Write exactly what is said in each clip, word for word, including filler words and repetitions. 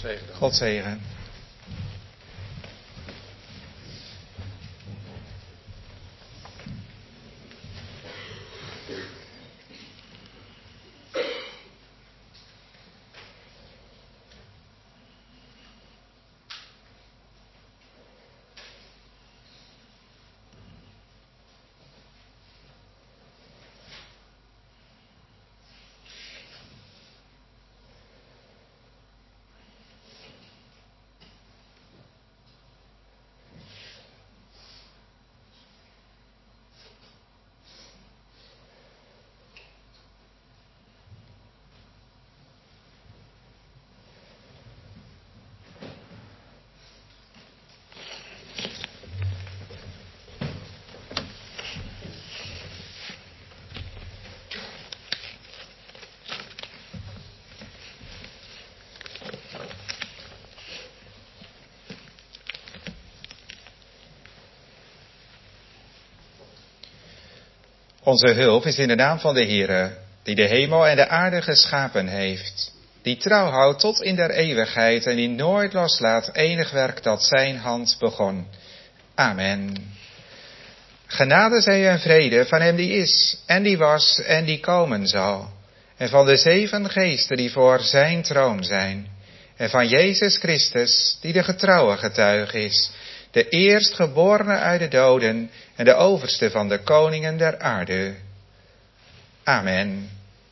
zegen. God zegen. Onze hulp is in de naam van de Heere, die de hemel en de aarde geschapen heeft, die trouw houdt tot in der eeuwigheid en die nooit loslaat enig werk dat zijn hand begon. Amen. Genade zij en vrede van hem die is, en die was, en die komen zal, en van de zeven geesten die voor zijn troon zijn, en van Jezus Christus, die de getrouwe getuige is, de eerstgeborene uit de doden en de overste van de koningen der aarde. Amen.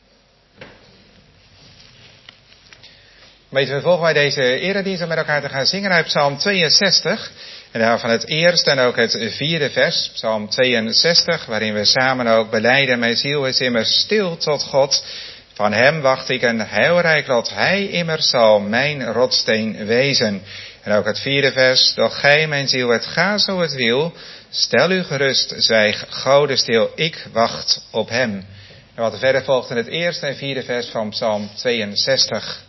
Weten we volgen wij deze eredienst om met elkaar te gaan zingen uit Psalm tweeënzestig. En daarvan het eerste en ook het vierde vers, Psalm tweeënzestig, waarin we samen ook belijden: mijn ziel is immers stil tot God. Van hem wacht ik een heilrijk lot, hij immers zal mijn rotsteen wezen. En ook het vierde vers: doch gij, mijn ziel, het ga zo het wil, stel u gerust, zwijg goude stil, ik wacht op hem. En wat er verder volgt in het eerste en vierde vers van Psalm tweeënzestig.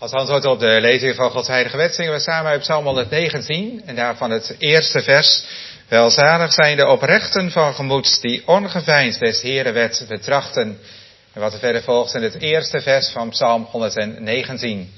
Als antwoord op de lezing van Gods heilige wet zingen we samen uit Psalm honderdnegentien en daarvan het eerste vers. Welzalig zijn de oprechten van gemoed die ongeveinsd des Heeren wet betrachten. En wat er verder volgt in het eerste vers van Psalm honderdnegentien.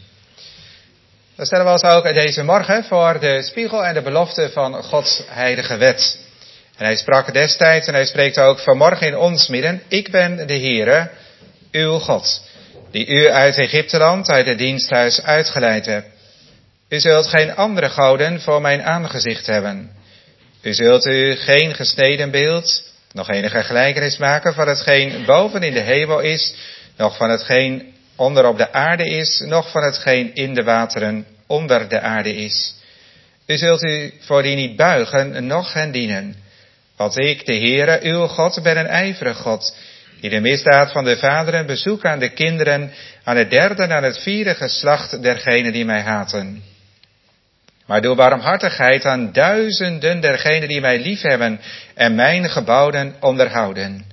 Dan stellen we ons ook deze morgen voor de spiegel en de belofte van Gods heilige wet. En hij sprak destijds en hij spreekt ook vanmorgen in ons midden. Ik ben de Heere, uw God, die u uit Egypteland, uit het diensthuis uitgeleid hebt. U zult geen andere goden voor mijn aangezicht hebben. U zult u geen gesneden beeld, nog enige gelijkenis maken van hetgeen boven in de hemel is, nog van hetgeen onder op de aarde is, nog van hetgeen in de wateren onder de aarde is. U zult u voor die niet buigen, noch hen dienen. Want ik, de Heere, uw God, ben een ijverig God, die de misdaad van de vaderen bezoekt aan de kinderen, aan het derde en aan het vierde geslacht dergenen die mij haten. Maar doe barmhartigheid aan duizenden dergenen die mij liefhebben en mijn geboden onderhouden.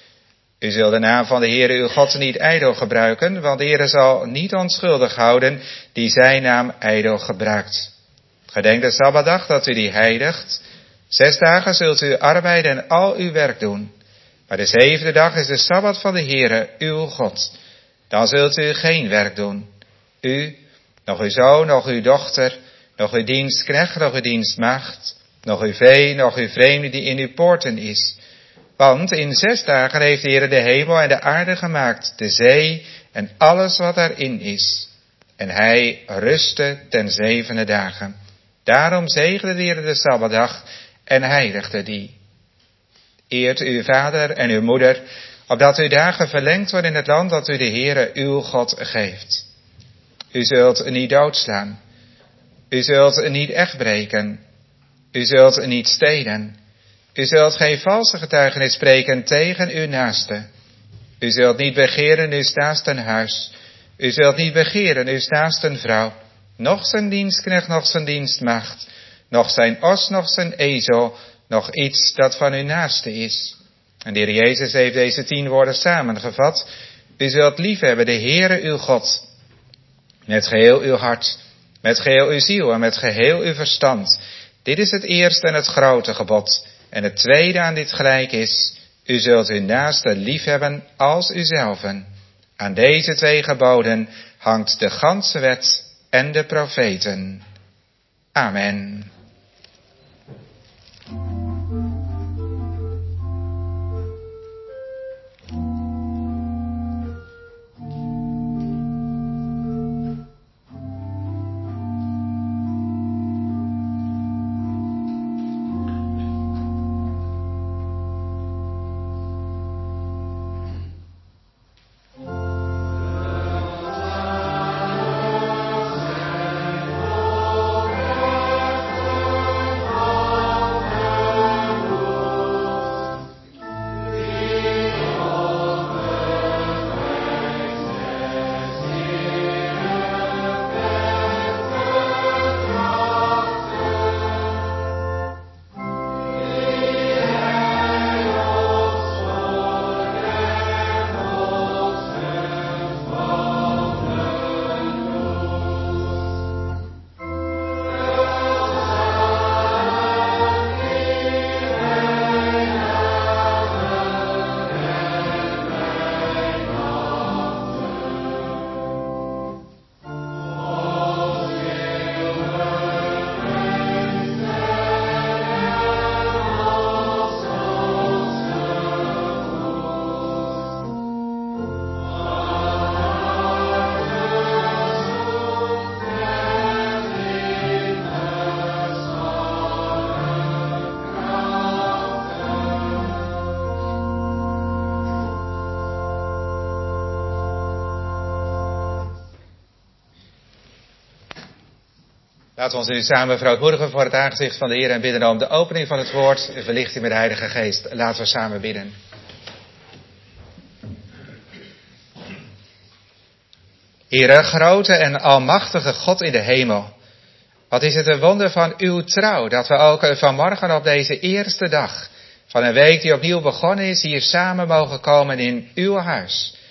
U zult de naam van de Heere uw God niet ijdel gebruiken, want de Heere zal niet onschuldig houden die zijn naam ijdel gebruikt. Gedenk de Sabbatdag dat u die heiligt. Zes dagen zult u arbeiden en al uw werk doen. Maar de zevende dag is de Sabbat van de Heere uw God. Dan zult u geen werk doen. U, nog uw zoon, nog uw dochter, nog uw dienstknecht, nog uw dienstmaagd, nog uw vee, nog uw vreemde die in uw poorten is. Want in zes dagen heeft de Heere de hemel en de aarde gemaakt, de zee en alles wat daarin is. En hij rustte ten zevende dagen. Daarom zegende de Heere de Sabbatdag en heiligde die. Eert uw vader en uw moeder, opdat uw dagen verlengd worden in het land dat u de Heere uw God geeft. U zult niet doodslaan. U zult niet echt breken. U zult niet stelen. U zult geen valse getuigenis spreken tegen uw naaste. U zult niet begeren uw naasten huis. U zult niet begeren uw naasten vrouw, noch zijn dienstknecht, noch zijn dienstmaagd, noch zijn os, noch zijn ezel, nog iets dat van uw naaste is. En de Heer Jezus heeft deze tien woorden samengevat. U zult liefhebben de Heere uw God, met geheel uw hart, met geheel uw ziel en met geheel uw verstand. Dit is het eerste en het grote gebod. En het tweede aan dit gelijk is, u zult uw naaste liefhebben als uzelven. Aan deze twee geboden hangt de ganse wet en de profeten. Amen. Laten we ons nu samen verootmoedigen voor het aangezicht van de Heer en bidden om de opening van het woord en verlichting met de Heilige Geest. Laten we samen bidden. Heere, grote en almachtige God in de hemel, wat is het een wonder van uw trouw, dat we ook vanmorgen op deze eerste dag van een week die opnieuw begonnen is, hier samen mogen komen in uw huis.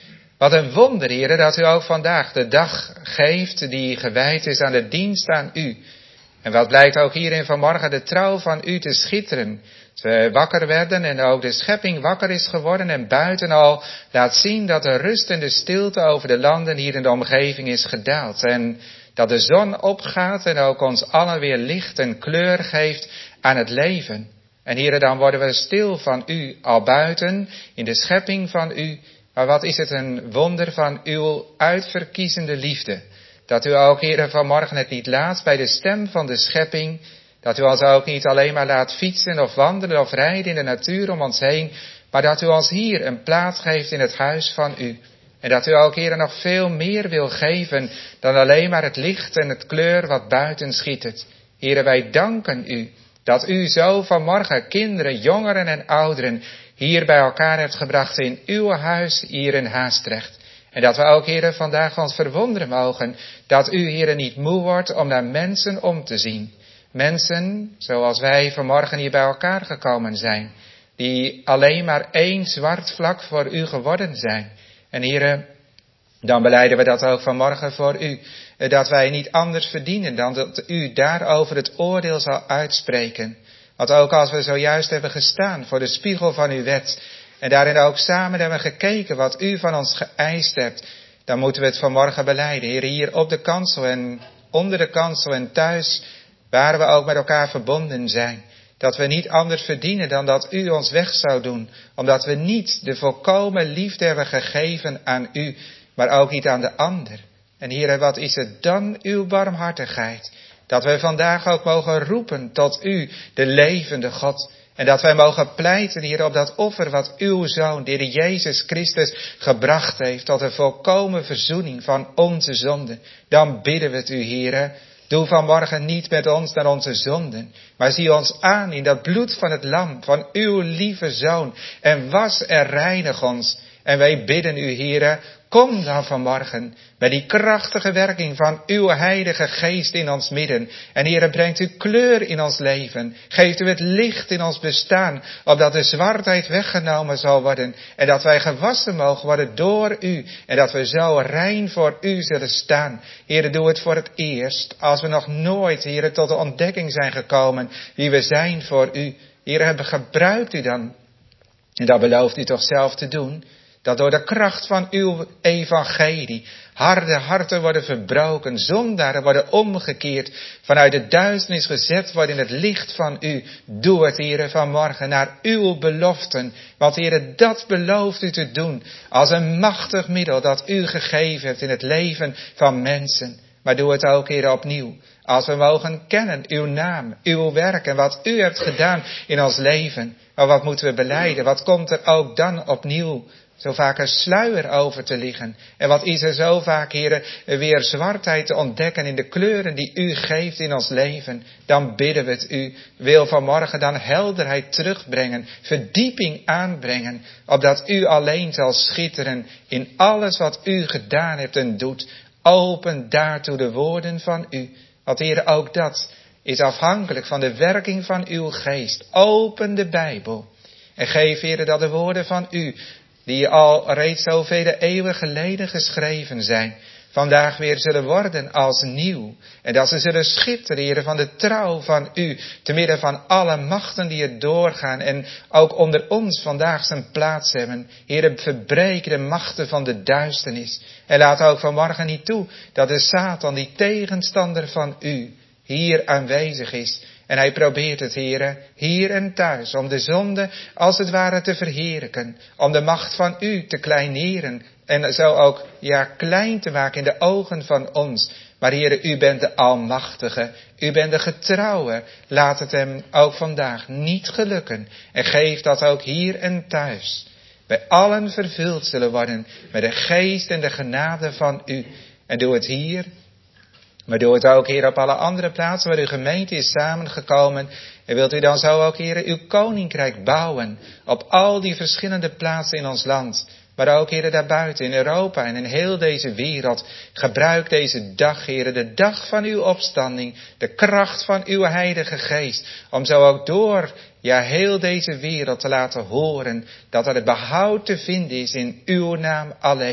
Wat een wonder, Heere, dat u ook vandaag de dag geeft die gewijd is aan de dienst aan u. En wat blijkt ook hierin vanmorgen de trouw van u te schitteren. Ze wakker werden en ook de schepping wakker is geworden en buiten al laat zien dat de rust en de stilte over de landen hier in de omgeving is gedaald. En dat de zon opgaat en ook ons allen weer licht en kleur geeft aan het leven. En Heere, dan worden we stil van u al buiten in de schepping van u. Maar wat is het een wonder van uw uitverkiezende liefde. Dat u ook, Heere, vanmorgen het niet laat bij de stem van de schepping. Dat u ons ook niet alleen maar laat fietsen of wandelen of rijden in de natuur om ons heen. Maar dat u ons hier een plaats geeft in het huis van u. En dat u ook, Heere, nog veel meer wil geven dan alleen maar het licht en het kleur wat buiten schittert. Heere, wij danken u dat u zo vanmorgen kinderen, jongeren en ouderen hier bij elkaar hebt gebracht in uw huis hier in Haastrecht. En dat we ook, Heere, vandaag ons verwonderen mogen dat u, Heere, niet moe wordt om naar mensen om te zien. Mensen, zoals wij vanmorgen hier bij elkaar gekomen zijn, die alleen maar één zwart vlak voor u geworden zijn. En Heere, dan belijden we dat ook vanmorgen voor u, dat wij niet anders verdienen dan dat u daarover het oordeel zal uitspreken. Want ook als we zojuist hebben gestaan voor de spiegel van uw wet, en daarin ook samen hebben gekeken wat u van ons geëist hebt, dan moeten we het vanmorgen belijden. Heer, hier op de kansel en onder de kansel en thuis, waar we ook met elkaar verbonden zijn. Dat we niet anders verdienen dan dat u ons weg zou doen. Omdat we niet de volkomen liefde hebben gegeven aan u, maar ook niet aan de ander. En Heer, wat is het dan uw barmhartigheid? Dat wij vandaag ook mogen roepen tot u, de levende God. En dat wij mogen pleiten, Heer, op dat offer wat uw Zoon, de Heer Jezus Christus, gebracht heeft tot een volkomen verzoening van onze zonden. Dan bidden we het u, Heer. Doe vanmorgen niet met ons naar onze zonden, maar zie ons aan in dat bloed van het lam, van uw lieve Zoon, en was en reinig ons. En wij bidden u, Heere, kom dan vanmorgen met die krachtige werking van uw heilige geest in ons midden. En Heere, brengt u kleur in ons leven, geeft u het licht in ons bestaan, opdat de zwartheid weggenomen zal worden en dat wij gewassen mogen worden door u en dat we zo rein voor u zullen staan. Heere, doe het voor het eerst, als we nog nooit, Heere, tot de ontdekking zijn gekomen wie we zijn voor u. Heere, gebruikt u dan, en dat belooft u toch zelf te doen, dat door de kracht van uw evangelie harde harten worden verbroken, zondaren worden omgekeerd, vanuit de duisternis gezet worden in het licht van u. Doe het, Heere, vanmorgen naar uw beloften, want Heere, dat belooft u te doen als een machtig middel dat u gegeven hebt in het leven van mensen. Maar doe het ook, Heere, opnieuw, als we mogen kennen uw naam, uw werk en wat u hebt gedaan in ons leven. Maar wat moeten we belijden? Wat komt er ook dan opnieuw? Zo vaak een sluier over te liggen. En wat is er zo vaak, Heere, weer zwartheid te ontdekken in de kleuren die u geeft in ons leven. Dan bidden we het u. Wil vanmorgen dan helderheid terugbrengen. Verdieping aanbrengen. Opdat u alleen zal schitteren in alles wat u gedaan hebt en doet. Open daartoe de woorden van u. Want Heere, ook dat is afhankelijk van de werking van uw geest. Open de Bijbel. En geef, Heere, dat de woorden van u, die al reeds zoveel eeuwen geleden geschreven zijn, vandaag weer zullen worden als nieuw. En dat ze zullen schitteren, Heere, van de trouw van u, te midden van alle machten die er doorgaan en ook onder ons vandaag zijn plaats hebben. Heere, verbreek de machten van de duisternis. En laat ook vanmorgen niet toe dat de Satan, die tegenstander van u, hier aanwezig is. En hij probeert het, Heere, hier en thuis, om de zonde als het ware te verheerlijken. Om de macht van u te kleineren. En zo ook, ja, klein te maken in de ogen van ons. Maar Heere, u bent de Almachtige. U bent de Getrouwe. Laat het hem ook vandaag niet gelukken. En geef dat ook hier en thuis. Bij allen vervuld zullen worden met de geest en de genade van u. En doe het hier. Maar doe het ook, Heer, op alle andere plaatsen waar uw gemeente is samengekomen. En wilt u dan zo ook, Heer, uw koninkrijk bouwen. Op al die verschillende plaatsen in ons land. Maar ook, Heer, daarbuiten in Europa en in heel deze wereld. Gebruik deze dag, Heer, de dag van uw opstanding. De kracht van uw heilige geest. Om zo ook door, ja, heel deze wereld te laten horen. Dat er het behoud te vinden is in uw naam alleen.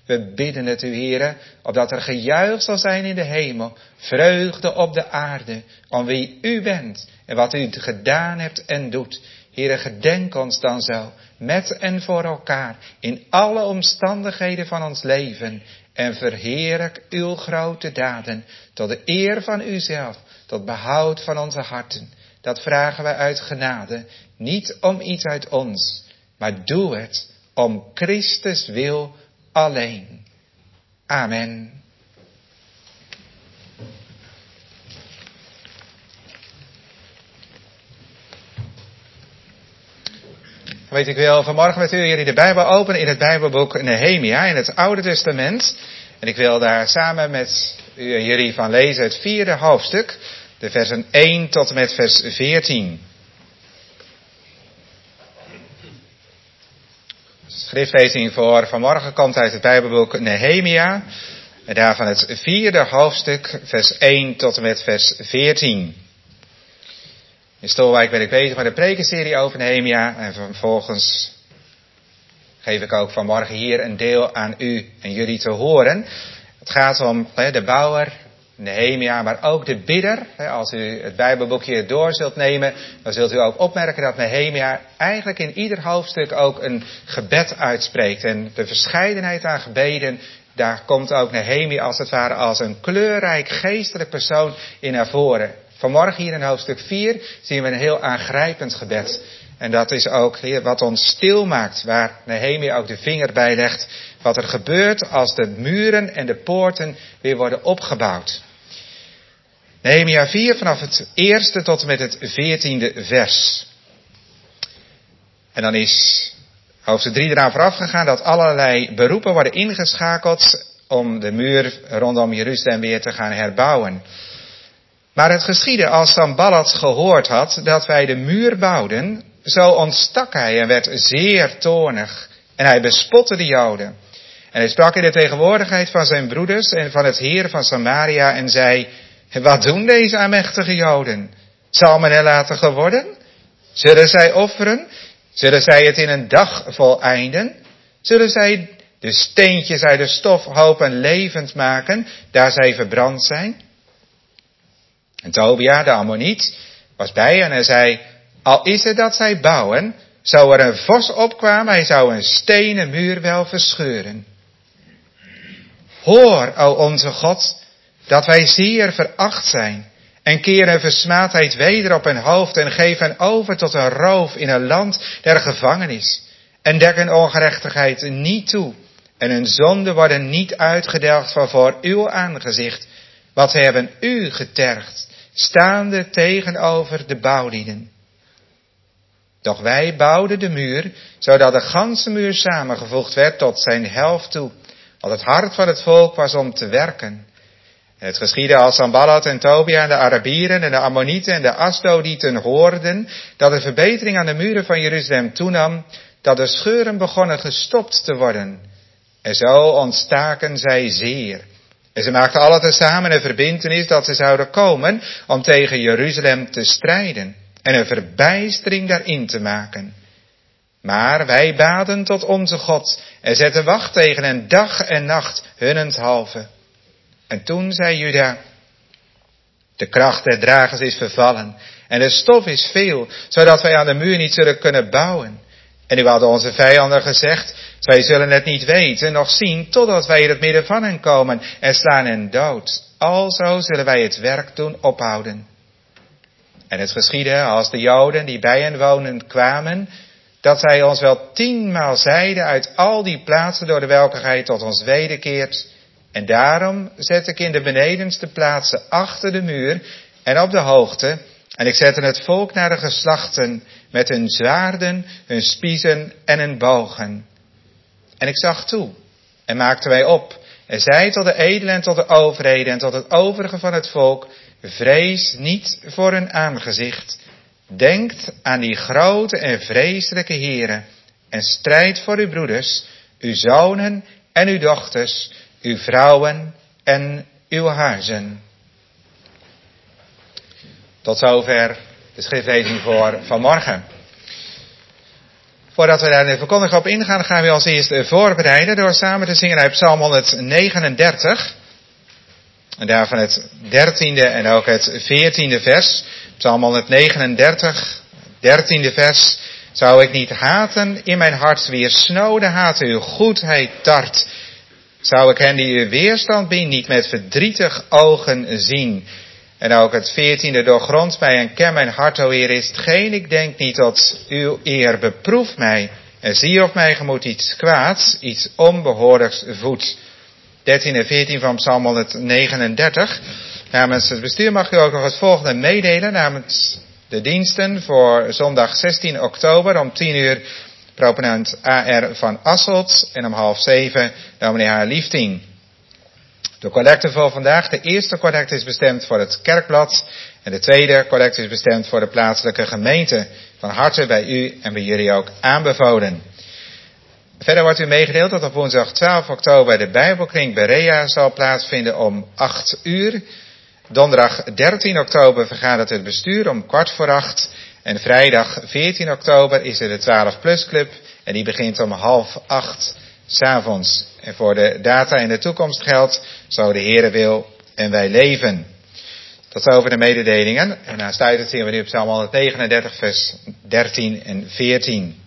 We bidden het u, Heere, opdat er gejuich zal zijn in de hemel, vreugde op de aarde, om wie u bent en wat u gedaan hebt en doet. Heere, gedenk ons dan zo, met en voor elkaar, in alle omstandigheden van ons leven, en verheerlijk uw grote daden, tot de eer van uzelf, tot behoud van onze harten. Dat vragen wij uit genade, niet om iets uit ons, maar doe het om Christus wil alleen. Amen. Weet ik wil vanmorgen met u jullie de Bijbel openen in het Bijbelboek Nehemia in het Oude Testament. En ik wil daar samen met u en jullie van lezen het vierde hoofdstuk, de versen één tot en met vers veertien. De schriftlezing voor vanmorgen komt uit het Bijbelboek Nehemia. En daarvan het vierde hoofdstuk, vers één tot en met vers veertien. In Stolwijk ben ik bezig met een prekenserie over Nehemia. En vervolgens geef ik ook vanmorgen hier een deel aan u en jullie te horen. Het gaat om hè, de bouwer, Nehemia, maar ook de bidder. Als u het Bijbelboekje door zult nemen, dan zult u ook opmerken dat Nehemia eigenlijk in ieder hoofdstuk ook een gebed uitspreekt. En de verscheidenheid aan gebeden, daar komt ook Nehemia als het ware als een kleurrijk geestelijk persoon in naar voren. Vanmorgen hier in hoofdstuk vier zien we een heel aangrijpend gebed. En dat is ook wat ons stil maakt, waar Nehemia ook de vinger bij legt. Wat er gebeurt als de muren en de poorten weer worden opgebouwd. Nehemia vier vanaf het eerste tot en met het veertiende vers. En dan is hoofdstuk drie eraan vooraf gegaan dat allerlei beroepen worden ingeschakeld om de muur rondom Jeruzalem weer te gaan herbouwen. Maar het geschiedde als Sanballat gehoord had dat wij de muur bouwden, zo ontstak hij en werd zeer toornig. En hij bespotte de Joden. En hij sprak in de tegenwoordigheid van zijn broeders en van het heer van Samaria en zei: wat doen deze aanmächtige Joden? Zal men er laten geworden? Zullen zij offeren? Zullen zij het in een dag voleinden? Zullen zij de steentjes uit de stofhopen levend maken, daar zij verbrand zijn? En Tobia, de Ammoniet, was bij en hij zei: al is het dat zij bouwen, zou er een vos opkwamen, hij zou een stenen muur wel verscheuren. Hoor, o onze God, dat wij zeer veracht zijn, en keer hun versmaadheid weder op hun hoofd en geef hen over tot een roof in een land der gevangenis, en dek hun ongerechtigheid niet toe, en hun zonden worden niet uitgedelgd van voor uw aangezicht, wat zij hebben u getergd, staande tegenover de bouwlieden. Doch wij bouwden de muur, zodat de ganse muur samengevoegd werd tot zijn helft toe, want het hart van het volk was om te werken. En het geschiedde als Sanballat en Tobia en de Arabieren en de Ammonieten en de Asdodieten hoorden dat de verbetering aan de muren van Jeruzalem toenam, dat de scheuren begonnen gestopt te worden. En zo ontstaken zij zeer. En ze maakten alle tezamen een verbintenis dat ze zouden komen om tegen Jeruzalem te strijden en een verbijstering daarin te maken. Maar wij baden tot onze God en zetten wacht tegen hen dag en nacht hunnenthalve. En toen zei Juda: de kracht der dragers is vervallen en de stof is veel, zodat wij aan de muur niet zullen kunnen bouwen. En nu hadden onze vijanden gezegd: zij zullen het niet weten, noch zien, totdat wij in het midden van hen komen en slaan hen dood. Alzo zullen wij het werk doen ophouden. En het geschiedde als de Joden die bij hen wonen kwamen, dat zij ons wel tienmaal zeiden uit al die plaatsen door de welke gij tot ons wederkeert. En daarom zet ik in de benedenste plaatsen achter de muur en op de hoogte, en ik zette het volk naar de geslachten met hun zwaarden, hun spiezen en hun bogen. En ik zag toe en maakte mij op en zei tot de edelen en tot de overheden en tot het overige van het volk: vrees niet voor hun aangezicht. Denkt aan die grote en vreselijke Here en strijd voor uw broeders, uw zonen en uw dochters, uw vrouwen en uw huizen. Tot zover de schriftlezing voor vanmorgen. Voordat we daar in de verkondiging op ingaan, gaan we ons eerst voorbereiden door samen te zingen uit Psalm honderdnegenendertig. En daarvan het dertiende en ook het veertiende vers. Psalm honderdnegenendertig, dertiende vers. Zou ik niet haten in mijn hart, weer snode haten uw goedheid tart. Zou ik hen die uw weerstand bieden niet met verdrietig ogen zien. En ook het veertiende, doorgrond mij en ken mijn hart, o Heer, is hetgeen ik denk niet tot uw eer. Beproef mij en zie of mij gemoed iets kwaads, iets onbehoorlijks voedt. dertien en veertien van Psalm honderdnegenendertig. Namens het bestuur mag u ook nog het volgende meedelen. Namens de diensten voor zondag zestien oktober om tien uur proponent A R van Asselt en om half zeven dominee H. Liefding. De collecte voor vandaag. De eerste collecte is bestemd voor het kerkblad en de tweede collecte is bestemd voor de plaatselijke gemeente. Van harte bij u en bij jullie ook aanbevolen. Verder wordt u meegedeeld dat op woensdag twaalf oktober de Bijbelkring Berea zal plaatsvinden om acht uur. Donderdag dertien oktober vergadert het bestuur om kwart voor acht. En vrijdag veertien oktober is er de twaalf plus club en die begint om half acht 's avonds. En voor de data in de toekomst geldt, zo de Heere wil en wij leven. Tot zover de mededelingen. En aansluitend zien we nu op Psalm honderdnegenendertig vers dertien en veertien.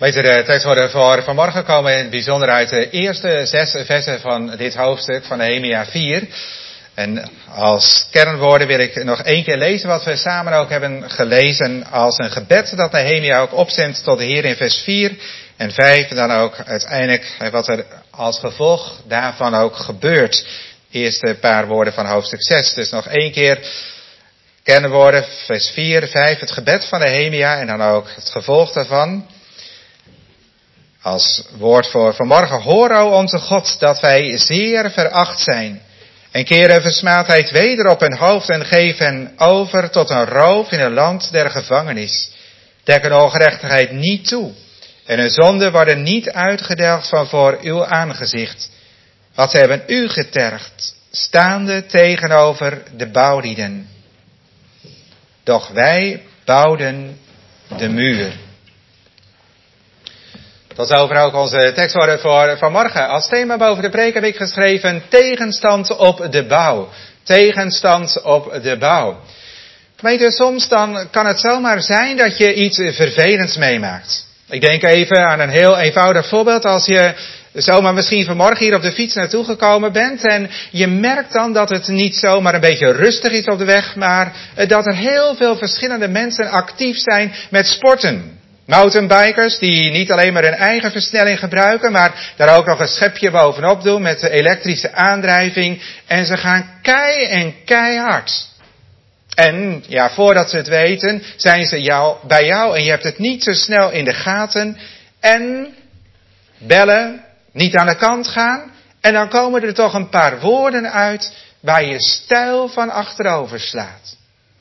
Weet je, de tekst worden voor vanmorgen komen in het bijzonder uit de eerste zes versen van dit hoofdstuk van Nehemia vier. En als kernwoorden wil ik nog één keer lezen wat we samen ook hebben gelezen als een gebed dat Nehemia ook opzendt tot de Heer in vers vier en vijf. En dan ook uiteindelijk wat er als gevolg daarvan ook gebeurt. Eerste paar woorden van hoofdstuk zes. Dus nog één keer kernwoorden, vers vier, vijf, het gebed van Nehemia en dan ook het gevolg daarvan. Als woord voor vanmorgen, hoor o onze God dat wij zeer veracht zijn. En keren versmaadheid weder op hun hoofd en geef hen over tot een roof in een land der gevangenis. Dek hun ongerechtigheid niet toe. En hun zonden worden niet uitgedelgd van voor uw aangezicht. Want ze hebben u getergd, staande tegenover de bouwlieden. Doch wij bouwden de muur. Tot zover ook onze tekstwoorden voor vanmorgen. Als thema boven de preek heb ik geschreven tegenstand op de bouw. Tegenstand op de bouw. Gemeente, soms dan kan het zomaar zijn dat je iets vervelends meemaakt. Ik denk even aan een heel eenvoudig voorbeeld. Als je zomaar misschien vanmorgen hier op de fiets naartoe gekomen bent en je merkt dan dat het niet zomaar een beetje rustig is op de weg, maar dat er heel veel verschillende mensen actief zijn met sporten. Mountainbikers die niet alleen maar hun eigen versnelling gebruiken, maar daar ook nog een schepje bovenop doen met de elektrische aandrijving. En ze gaan kei en keihard. En ja, voordat ze het weten, zijn ze jou, bij jou en je hebt het niet zo snel in de gaten. En bellen, niet aan de kant gaan. En dan komen er toch een paar woorden uit waar je stijl van achterover slaat.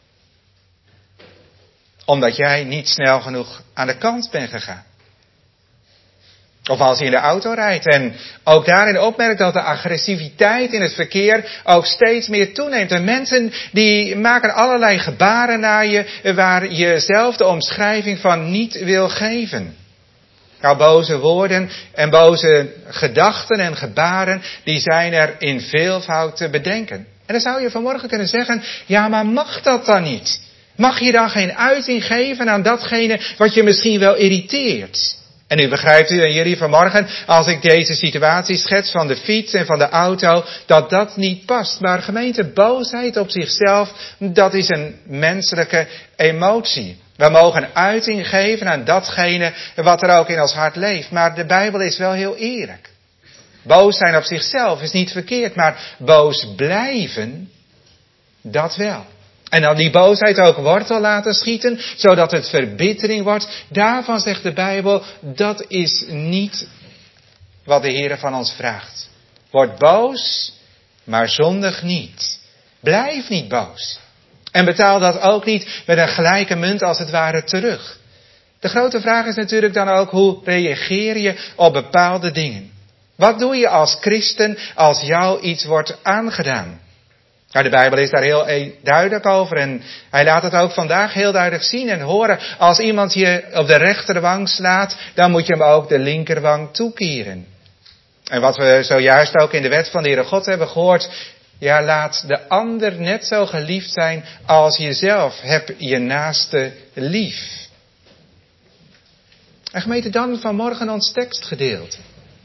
Omdat jij niet snel genoeg aan de kant bent gegaan. Of als je in de auto rijdt en ook daarin opmerkt dat de agressiviteit in het verkeer ook steeds meer toeneemt. En mensen die maken allerlei gebaren naar je waar je zelf de omschrijving van niet wil geven. Nou, boze woorden en boze gedachten en gebaren, die zijn er in veelvoud te bedenken. En dan zou je vanmorgen kunnen zeggen, ja, maar mag dat dan niet? Mag je dan geen uiting geven aan datgene wat je misschien wel irriteert? En nu begrijpt u en jullie vanmorgen, als ik deze situatie schets van de fiets en van de auto, dat dat niet past. Maar gemeente, boosheid op zichzelf, dat is een menselijke emotie. We mogen uiting geven aan datgene wat er ook in ons hart leeft. Maar de Bijbel is wel heel eerlijk. Boos zijn op zichzelf is niet verkeerd, maar boos blijven, dat wel. En dan die boosheid ook wortel laten schieten, zodat het verbittering wordt. Daarvan zegt de Bijbel, dat is niet wat de Heer van ons vraagt. Word boos, maar zondig niet. Blijf niet boos. En betaal dat ook niet met een gelijke munt als het ware terug. De grote vraag is natuurlijk dan ook, hoe reageer je op bepaalde dingen? Wat doe je als christen als jou iets wordt aangedaan? Nou, de Bijbel is daar heel duidelijk over en hij laat het ook vandaag heel duidelijk zien en horen. Als iemand je op de rechterwang slaat, dan moet je hem ook de linkerwang toekeren. En wat we zojuist ook in de wet van de Heere God hebben gehoord, ja, laat de ander net zo geliefd zijn als jezelf. Heb je naaste lief. En gemeente, dan vanmorgen ons tekstgedeelte.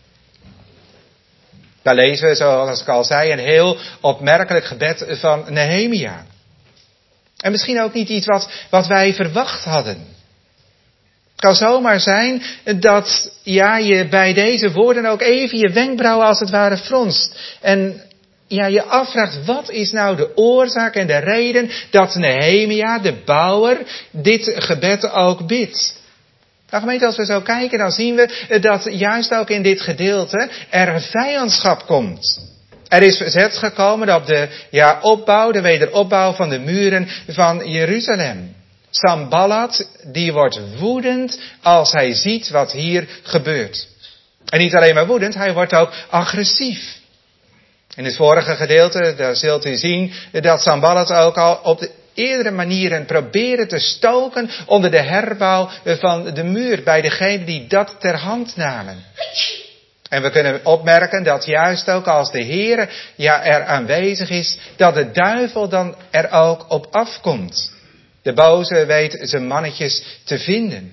Daar lezen we, zoals ik al zei, een heel opmerkelijk gebed van Nehemia. En misschien ook niet iets wat, wat wij verwacht hadden. Het kan zomaar zijn dat ja, je bij deze woorden ook even je wenkbrauwen als het ware fronst. En ja, je afvraagt, wat is nou de oorzaak en de reden dat Nehemia, de bouwer, dit gebed ook bidt? Nou gemeente, als we zo kijken, dan zien we dat juist ook in dit gedeelte er vijandschap komt. Er is verzet gekomen op de ja, opbouw, de wederopbouw van de muren van Jeruzalem. Sanballat, die wordt woedend als hij ziet wat hier gebeurt. En niet alleen maar woedend, hij wordt ook agressief. In het vorige gedeelte, daar zult u zien dat Sanballat ook al op de eerdere manieren proberen te stoken onder de herbouw van de muur bij degenen die dat ter hand namen. En we kunnen opmerken dat juist ook als de Heere ja, er aanwezig is, dat de duivel dan er ook op afkomt. De boze weet zijn mannetjes te vinden.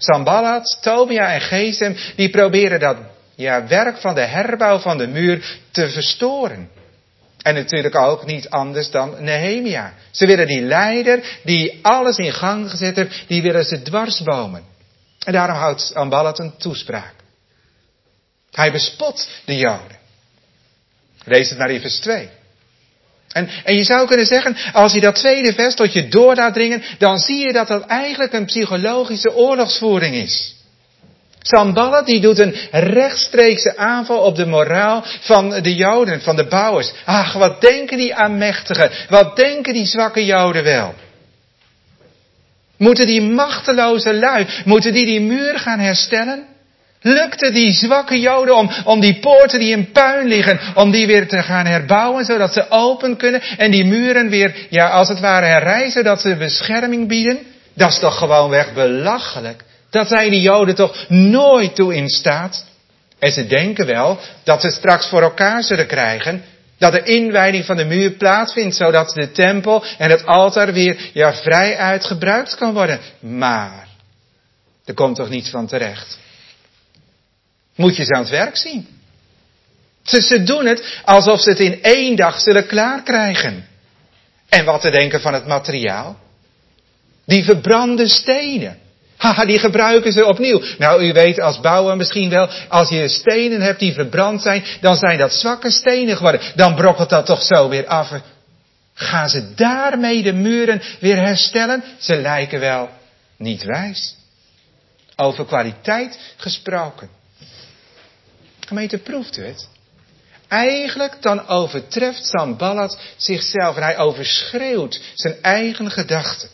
Sanballat, Tobia en Gesem, die proberen dat ja, werk van de herbouw van de muur te verstoren. En natuurlijk ook niet anders dan Nehemia. Ze willen die leider die alles in gang gezet heeft, die willen ze dwarsbomen. En daarom houdt Sanballat een toespraak. Hij bespot de Joden. Lees het maar in vers twee. En, en je zou kunnen zeggen, als je dat tweede vers tot je door laat dringen, dan zie je dat dat eigenlijk een psychologische oorlogsvoering is. Sanballat die doet een rechtstreekse aanval op de moraal van de Joden, van de bouwers. Ach, wat denken die aanmächtigen, wat denken die zwakke Joden wel? Moeten die machteloze lui, moeten die die muur gaan herstellen? Lukte die zwakke Joden om, om die poorten die in puin liggen, om die weer te gaan herbouwen, zodat ze open kunnen en die muren weer, ja, als het ware herrijzen, zodat ze bescherming bieden? Dat is toch gewoonweg belachelijk. Dat zijn die Joden toch nooit toe in staat. En ze denken wel dat ze straks voor elkaar zullen krijgen, dat de inwijding van de muur plaatsvindt, zodat de tempel en het altaar weer, ja, vrij uitgebruikt kan worden. Maar, er komt toch niets van terecht. Moet je ze aan het werk zien. Ze, ze doen het alsof ze het in één dag zullen klaarkrijgen. En wat te denken van het materiaal? Die verbrande stenen. Haha, die gebruiken ze opnieuw. Nou, u weet als bouwer misschien wel, als je stenen hebt die verbrand zijn, dan zijn dat zwakke stenen geworden. Dan brokkelt dat toch zo weer af. Gaan ze daarmee de muren weer herstellen? Ze lijken wel niet wijs. Over kwaliteit gesproken. Gemeente, proeft u het? Eigenlijk dan overtreft Sanballat zichzelf en hij overschreeuwt zijn eigen gedachten.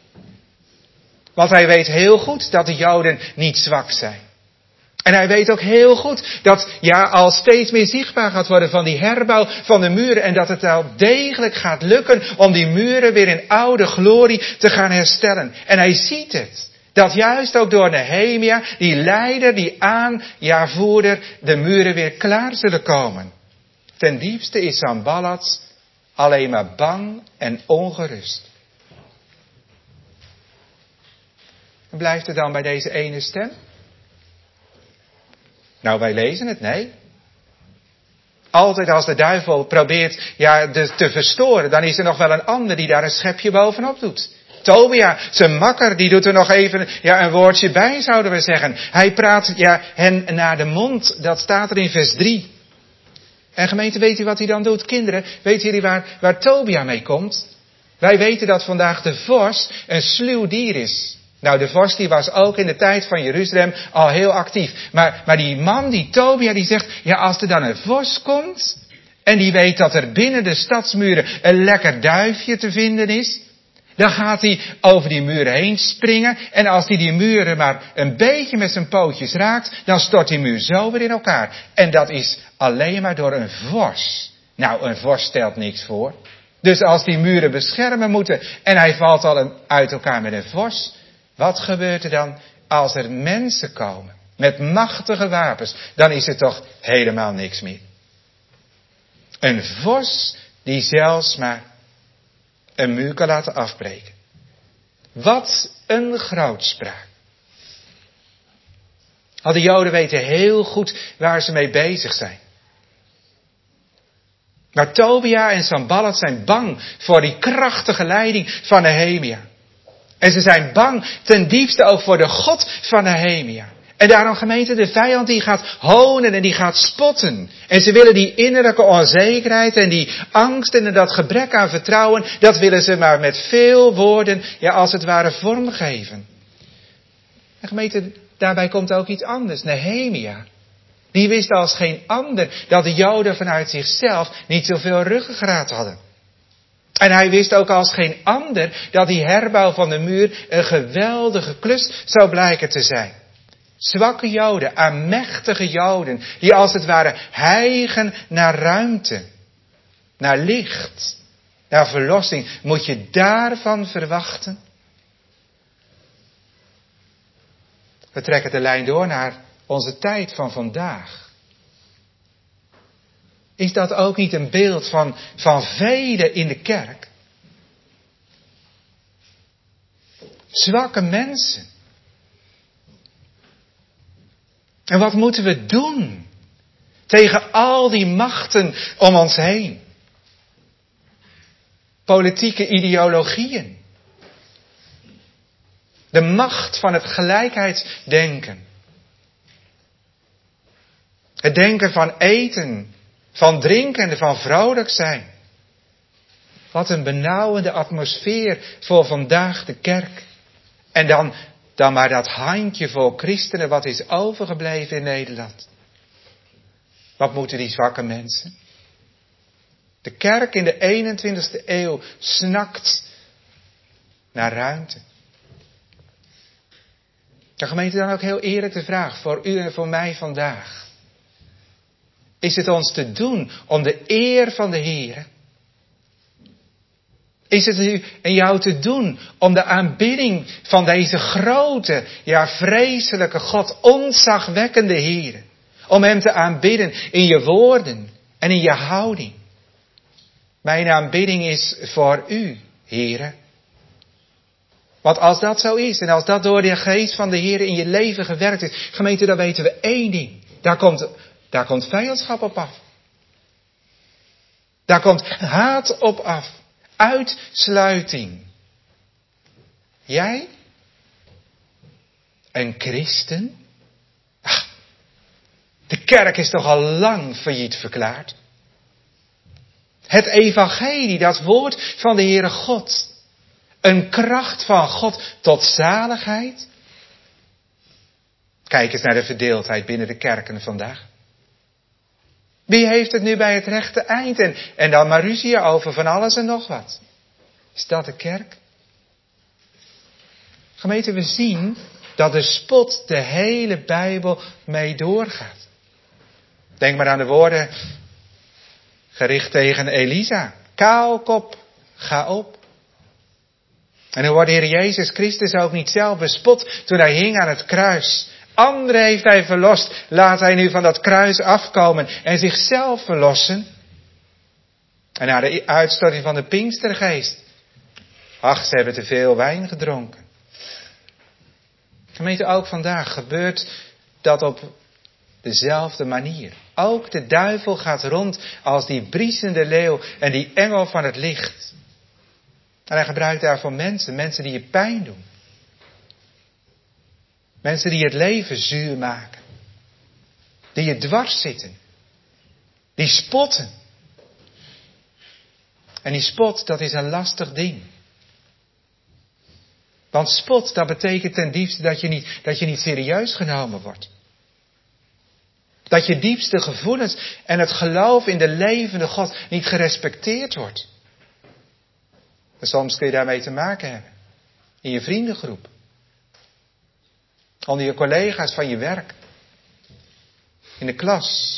Want hij weet heel goed dat de Joden niet zwak zijn. En hij weet ook heel goed dat ja, al steeds meer zichtbaar gaat worden van die herbouw van de muren. En dat het wel degelijk gaat lukken om die muren weer in oude glorie te gaan herstellen. En hij ziet het. Dat juist ook door Nehemia, die leider, die aanjaarvoerder, de muren weer klaar zullen komen. Ten diepste is Sanballat alleen maar bang en ongerust. En blijft het dan bij deze ene stem? Nou, wij lezen het, nee. Altijd als de duivel probeert ja, de, te verstoren, dan is er nog wel een ander die daar een schepje bovenop doet. Tobia, zijn makker, die doet er nog even ja, een woordje bij, zouden we zeggen. Hij praat ja, hen naar de mond, dat staat er in vers drie. En gemeente, weet u wat hij dan doet? Kinderen, weten jullie waar, waar Tobia mee komt? Wij weten dat vandaag de vos een sluw dier is. Nou, de vos die was ook in de tijd van Jeruzalem al heel actief. Maar, maar die man, die Tobia, die zegt, ja, als er dan een vos komt en die weet dat er binnen de stadsmuren een lekker duifje te vinden is, dan gaat hij over die muren heen springen. En als hij die muren maar een beetje met zijn pootjes raakt, dan stort die muur zo weer in elkaar. En dat is alleen maar door een vos. Nou, een vos stelt niks voor. Dus als die muren beschermen moeten en hij valt al uit elkaar met een vos, wat gebeurt er dan als er mensen komen met machtige wapens? Dan is er toch helemaal niks meer. Een vos die zelfs maar een muur kan laten afbreken. Wat een grootspraak. Al de Joden weten heel goed waar ze mee bezig zijn. Maar Tobia en Sanballat zijn bang voor die krachtige leiding van Nehemia. En ze zijn bang ten diepste ook voor de God van Nehemia. En daarom gemeente, de vijand die gaat honen en die gaat spotten. En ze willen die innerlijke onzekerheid en die angst en dat gebrek aan vertrouwen, dat willen ze maar met veel woorden, ja als het ware vormgeven. En gemeente, daarbij komt ook iets anders. Nehemia, die wist als geen ander dat de Joden vanuit zichzelf niet zoveel ruggengraat hadden. En hij wist ook als geen ander dat die herbouw van de muur een geweldige klus zou blijken te zijn. Zwakke Joden, aanmächtige Joden, die als het ware hijgen naar ruimte, naar licht, naar verlossing. Moet je daarvan verwachten? We trekken de lijn door naar onze tijd van vandaag. Is dat ook niet een beeld van, van velen in de kerk? Zwakke mensen. En wat moeten we doen tegen al die machten om ons heen? Politieke ideologieën. De macht van het gelijkheidsdenken. Het denken van eten, van drinken en van vrolijk zijn. Wat een benauwende atmosfeer voor vandaag de kerk. En dan, dan maar dat handjevol christenen wat is overgebleven in Nederland. Wat moeten die zwakke mensen? De kerk in de eenentwintigste eeuw snakt naar ruimte. De gemeente, dan ook heel eerlijk de vraag voor u en voor mij vandaag. Is het ons te doen om de eer van de Heer? Is het u en jou te doen om de aanbidding van deze grote, ja vreselijke God, ontzagwekkende Heer, om Hem te aanbidden in je woorden en in je houding? Mijn aanbidding is voor u, Heere. Want als dat zo is en als dat door de geest van de Heer in je leven gewerkt is, gemeente, dan weten we één ding. Daar komt, daar komt vijandschap op af. Daar komt haat op af. Uitsluiting. Jij? Een christen? Ach, de kerk is toch al lang failliet verklaard? Het evangelie, dat woord van de Heere God. Een kracht van God tot zaligheid. Kijk eens naar de verdeeldheid binnen de kerken vandaag. Wie heeft het nu bij het rechte eind? En, en dan maar ruzie over van alles en nog wat. Is dat de kerk? Gemeente, we zien dat de spot de hele Bijbel mee doorgaat. Denk maar aan de woorden gericht tegen Elisa. Kaalkop, ga op. En hoe wordt de Heer Jezus Christus ook niet zelf bespot toen hij hing aan het kruis? Anderen heeft hij verlost. Laat hij nu van dat kruis afkomen en zichzelf verlossen. En na de uitstorting van de Pinkstergeest. Ach, ze hebben te veel wijn gedronken. Gemeente, ook vandaag gebeurt dat op dezelfde manier. Ook de duivel gaat rond als die briesende leeuw en die engel van het licht. En hij gebruikt daarvoor mensen, mensen die je pijn doen. Mensen die het leven zuur maken. Die je dwars zitten. Die spotten. En die spot, dat is een lastig ding. Want spot, dat betekent ten diepste dat je niet, dat je niet serieus genomen wordt. Dat je diepste gevoelens en het geloof in de levende God niet gerespecteerd wordt. En soms kun je daarmee te maken hebben. In je vriendengroep. Onder je collega's van je werk. In de klas.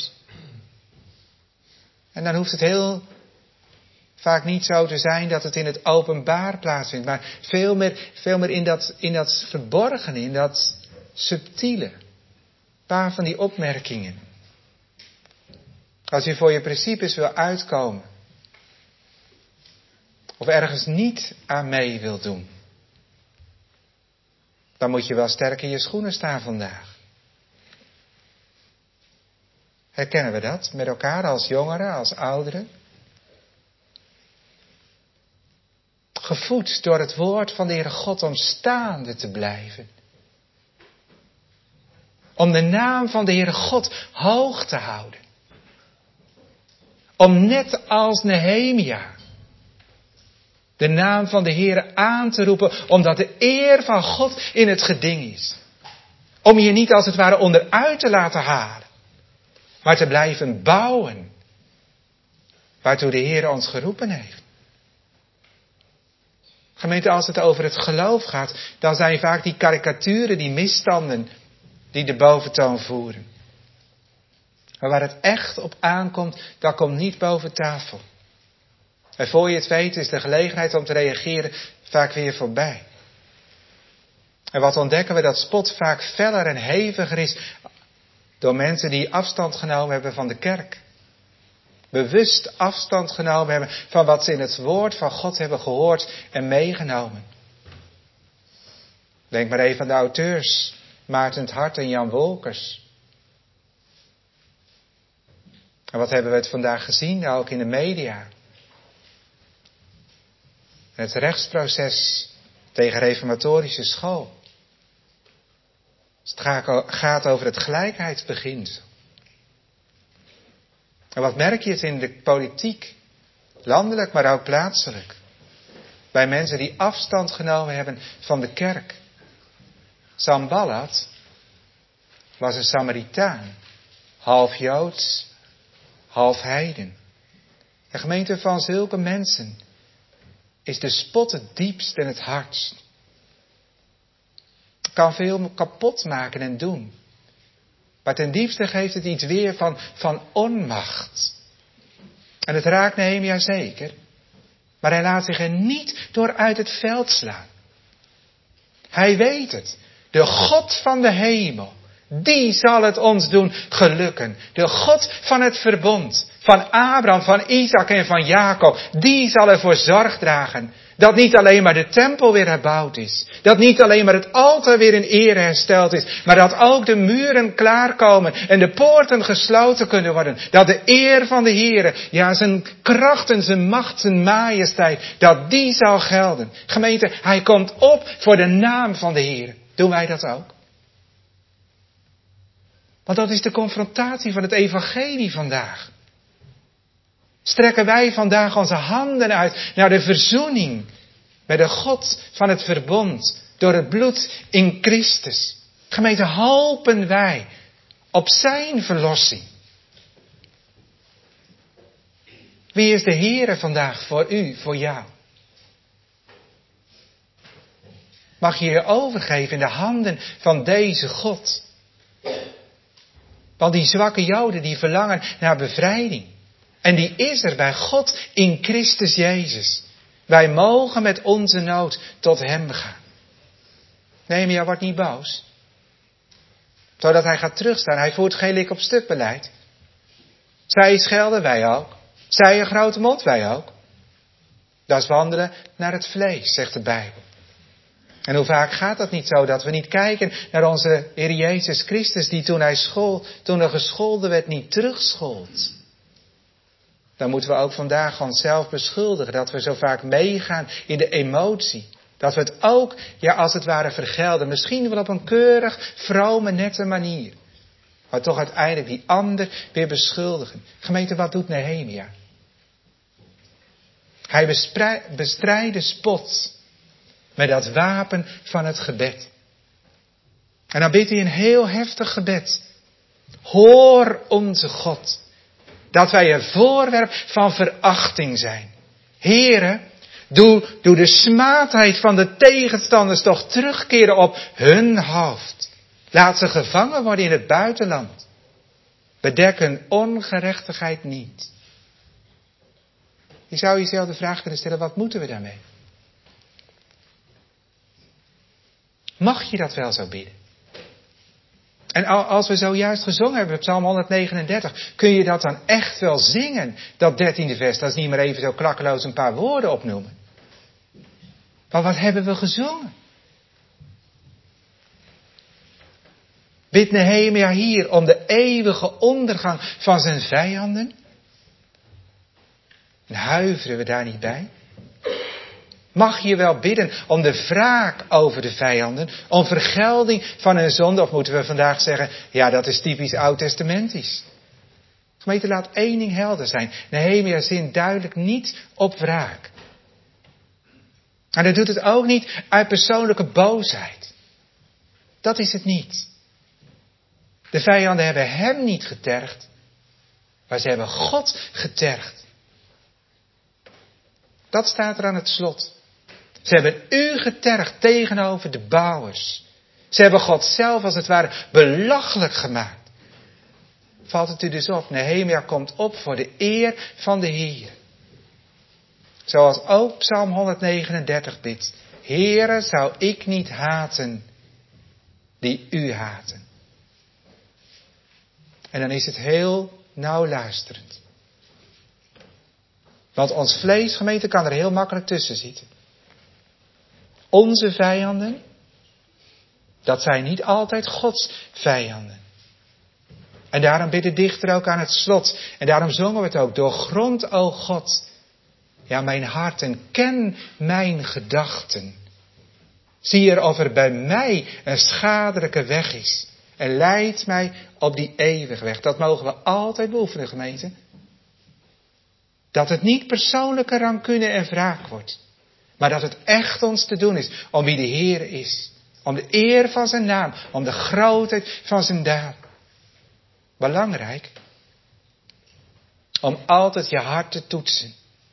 En dan hoeft het heel vaak niet zo te zijn dat het in het openbaar plaatsvindt. Maar veel meer, veel meer in dat, in dat verborgene, in dat subtiele. Een paar van die opmerkingen. Als je voor je principes wil uitkomen. Of ergens niet aan mee wil doen. Dan moet je wel sterk in je schoenen staan vandaag. Herkennen we dat met elkaar als jongeren, als ouderen? Gevoed door het woord van de Heere God om staande te blijven. Om de naam van de Heere God hoog te houden. Om net als Nehemia de naam van de Heere aan te roepen, omdat de eer van God in het geding is. Om je niet als het ware onderuit te laten halen, maar te blijven bouwen, waartoe de Heere ons geroepen heeft. Gemeente, als het over het geloof gaat, dan zijn vaak die karikaturen, die misstanden, die de boventoon voeren. Maar waar het echt op aankomt, dat komt niet boven tafel. En voor je het weet is de gelegenheid om te reageren vaak weer voorbij. En wat ontdekken we, dat spot vaak feller en heviger is door mensen die afstand genomen hebben van de kerk. Bewust afstand genomen hebben van wat ze in het woord van God hebben gehoord en meegenomen. Denk maar even aan de auteurs, Maarten 't Hart en Jan Wolkers. En wat hebben we het vandaag gezien, ook in de media? Het rechtsproces tegen reformatorische school. Het gaat over het gelijkheidsbeginsel. En wat merk je het in de politiek? Landelijk, maar ook plaatselijk. Bij mensen die afstand genomen hebben van de kerk. Sanballat was een Samaritaan. Half Joods, half heiden. De gemeente van zulke mensen is de spot het diepst en het hardst. Het kan veel kapot maken en doen. Maar ten diepste geeft het iets weer van, van onmacht. En het raakt Nehemia zeker. Maar hij laat zich er niet door uit het veld slaan. Hij weet het. De God van de hemel. Die zal het ons doen gelukken. De God van het verbond. Van Abraham, van Isaac en van Jacob. Die zal ervoor zorg dragen. Dat niet alleen maar de tempel weer herbouwd is. Dat niet alleen maar het altaar weer in ere hersteld is. Maar dat ook de muren klaarkomen. En de poorten gesloten kunnen worden. Dat de eer van de Heere. Ja, zijn kracht en zijn macht, zijn majesteit. Dat die zal gelden. Gemeente, hij komt op voor de naam van de Heere. Doen wij dat ook? Want dat is de confrontatie van het evangelie vandaag. Strekken wij vandaag onze handen uit naar de verzoening met de God van het verbond door het bloed in Christus. Gemeente, hopen wij op zijn verlossing. Wie is de Heere vandaag voor u, voor jou? Mag je je overgeven in de handen van deze God? Want die zwakke Joden die verlangen naar bevrijding. En die is er bij God in Christus Jezus. Wij mogen met onze nood tot hem gaan. Nehemia wordt niet boos. Zodat hij gaat terugstaan. Hij voert geen lik op stuk beleid. Zij schelden, wij ook. Zij een grote mond, wij ook. Dat is wandelen naar het vlees, zegt de Bijbel. En hoe vaak gaat dat niet zo, dat we niet kijken naar onze Heer Jezus Christus, die toen hij school, toen er gescholden werd, niet terugschold. Dan moeten we ook vandaag onszelf beschuldigen, dat we zo vaak meegaan in de emotie. Dat we het ook, ja, als het ware vergelden. Misschien wel op een keurig, vrome, nette manier. Maar toch uiteindelijk die ander weer beschuldigen. Gemeente, wat doet Nehemia? Hij bestrijdt de spot met dat wapen van het gebed. En dan bidt hij een heel heftig gebed. Hoor onze God. Dat wij een voorwerp van verachting zijn. Heere, doe, doe de smaadheid van de tegenstanders toch terugkeren op hun hoofd. Laat ze gevangen worden in het buitenland. Bedek hun ongerechtigheid niet. Je zou jezelf de vraag kunnen stellen, wat moeten we daarmee? Mag je dat wel zo bidden? En als we zojuist gezongen hebben, Psalm honderdnegenendertig, kun je dat dan echt wel zingen? Dat dertiende vers, dat is niet meer even zo klakkeloos een paar woorden opnoemen. Maar wat hebben we gezongen? Bidt Nehemia hier om de eeuwige ondergang van zijn vijanden? En huiveren we daar niet bij? Mag je wel bidden om de wraak over de vijanden, om vergelding van hun zonde? Of moeten we vandaag zeggen, ja, dat is typisch oud-testamentisch. Gemeente, laat één ding helder zijn. Nehemia zint duidelijk niet op wraak. En hij doet het ook niet uit persoonlijke boosheid. Dat is het niet. De vijanden hebben hem niet getergd, maar ze hebben God getergd. Dat staat er aan het slot. Ze hebben u getergd tegenover de bouwers. Ze hebben God zelf als het ware belachelijk gemaakt. Valt het u dus op? Nehemia komt op voor de eer van de Heer. Zoals ook Psalm honderdnegenendertig bidt. Heere, zou ik niet haten die u haten. En dan is het heel nauw luisterend. Want ons vlees, gemeente, kan er heel makkelijk tussen zitten. Onze vijanden, dat zijn niet altijd Gods vijanden. En daarom bidt de dichter ook aan het slot. En daarom zongen we het ook. Doorgrond, o God, ja, mijn hart en ken mijn gedachten. Zie er of er bij mij een schadelijke weg is. En leid mij op die eeuwige weg. Dat mogen we altijd beoefenen, gemeente. Dat het niet persoonlijke rancune en wraak wordt. Maar dat het echt ons te doen is om wie de Heer is. Om de eer van zijn naam. Om de grootheid van zijn daad. Belangrijk. Om altijd je hart te toetsen.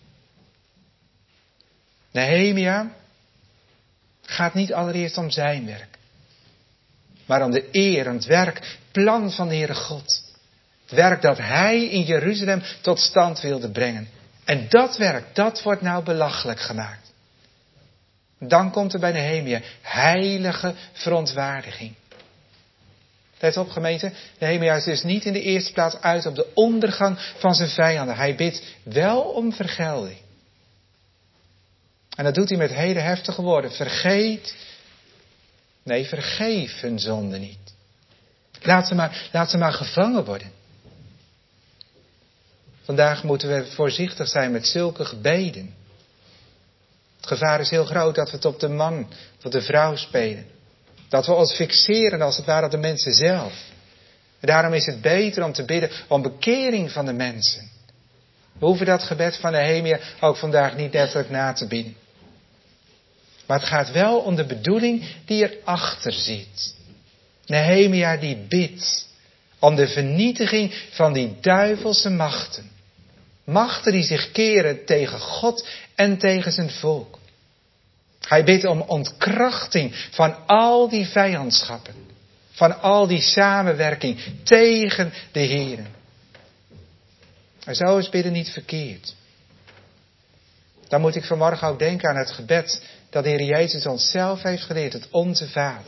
Nehemia gaat niet allereerst om zijn werk. Maar om de eer en het werk, plan van de Heere God. Het werk dat hij in Jeruzalem tot stand wilde brengen. En dat werk, dat wordt nou belachelijk gemaakt. Dan komt er bij Nehemia heilige verontwaardiging. Let op, gemeente, Nehemia is dus niet in de eerste plaats uit op de ondergang van zijn vijanden. Hij bidt wel om vergelding. En dat doet hij met hele heftige woorden. Vergeet, nee, vergeef hun zonde niet. Laat ze maar, laat ze maar gevangen worden. Vandaag moeten we voorzichtig zijn met zulke gebeden. Het gevaar is heel groot dat we het op de man, op de vrouw spelen. Dat we ons fixeren als het ware op de mensen zelf. En daarom is het beter om te bidden om bekering van de mensen. We hoeven dat gebed van Nehemia ook vandaag niet letterlijk na te bidden. Maar het gaat wel om de bedoeling die erachter zit. Nehemia die bidt om de vernietiging van die duivelse machten. Machten die zich keren tegen God en tegen zijn volk. Hij bidt om ontkrachting van al die vijandschappen. Van al die samenwerking tegen de Heer. En zo is bidden niet verkeerd. Dan moet ik vanmorgen ook denken aan het gebed dat de Heer Jezus ons zelf heeft geleerd. Het Onze Vader.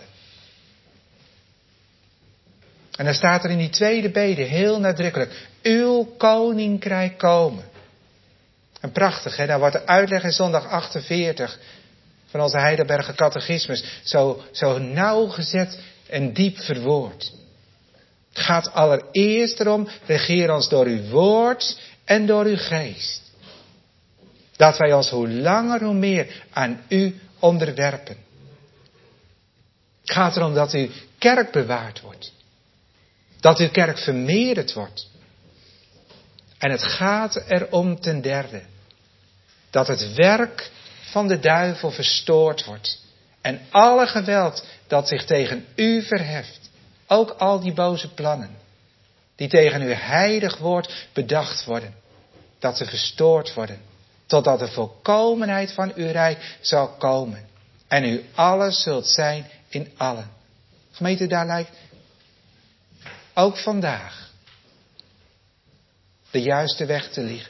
En dan staat er in die tweede bede heel nadrukkelijk. Uw koninkrijk komen. En prachtig, hè? Daar wordt de uitleg in zondag achtenveertig van onze Heidelberger catechismus zo, zo nauwgezet en diep verwoord. Het gaat allereerst erom, regeer ons door uw woord en door uw geest. Dat wij ons hoe langer hoe meer aan u onderwerpen. Het gaat erom dat uw kerk bewaard wordt. Dat uw kerk vermeerderd wordt. En het gaat erom ten derde. Dat het werk van de duivel verstoord wordt. En alle geweld dat zich tegen u verheft. Ook al die boze plannen. Die tegen uw heilig woord bedacht worden. Dat ze verstoord worden. Totdat de volkomenheid van uw rijk zal komen. En u alles zult zijn in allen. Gemeente, daar lijkt ook vandaag de juiste weg te liggen.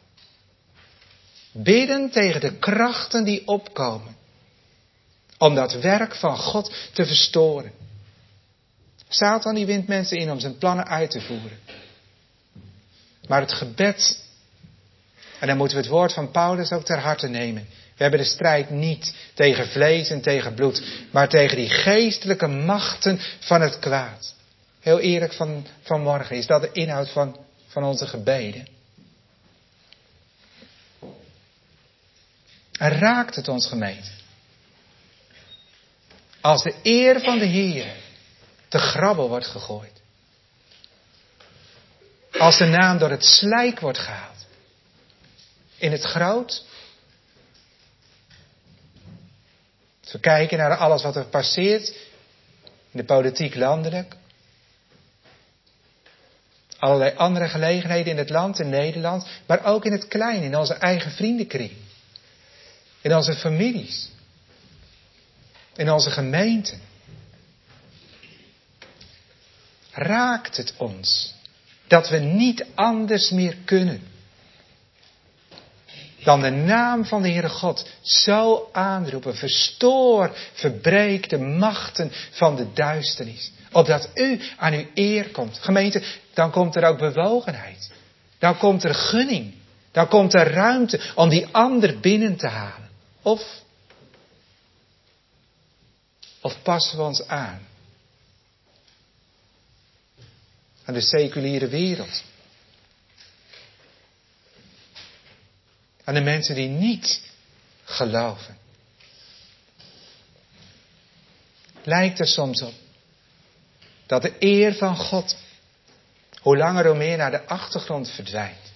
Bidden tegen de krachten die opkomen. Om dat werk van God te verstoren. Satan die wint mensen in om zijn plannen uit te voeren. Maar het gebed, en dan moeten we het woord van Paulus ook ter harte nemen. We hebben de strijd niet tegen vlees en tegen bloed, maar tegen die geestelijke machten van het kwaad. Heel eerlijk van, vanmorgen, is dat de inhoud van, van onze gebeden? En raakt het ons, gemeente? Als de eer van de Heer te grabbel wordt gegooid. Als de naam door het slijk wordt gehaald. In het groot. Als we kijken naar alles wat er passeert. In de politiek landelijk. Allerlei andere gelegenheden in het land, in Nederland. Maar ook in het klein, in onze eigen vriendenkring. In onze families. In onze gemeenten. Raakt het ons dat we niet anders meer kunnen dan de naam van de Heere God zo aanroepen. Verstoor, verbreek de machten van de duisternis. Opdat u aan uw eer komt. Gemeente, dan komt er ook bewogenheid. Dan komt er gunning. Dan komt er ruimte om die ander binnen te halen. Of, of passen we ons aan? aan de seculiere wereld. Aan de mensen die niet geloven. Lijkt er soms op dat de eer van God hoe langer hoe meer naar de achtergrond verdwijnt.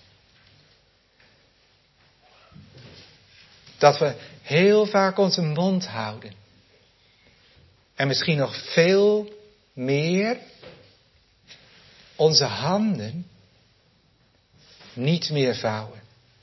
Dat we heel vaak onze mond houden. En misschien nog veel meer onze handen niet meer vouwen.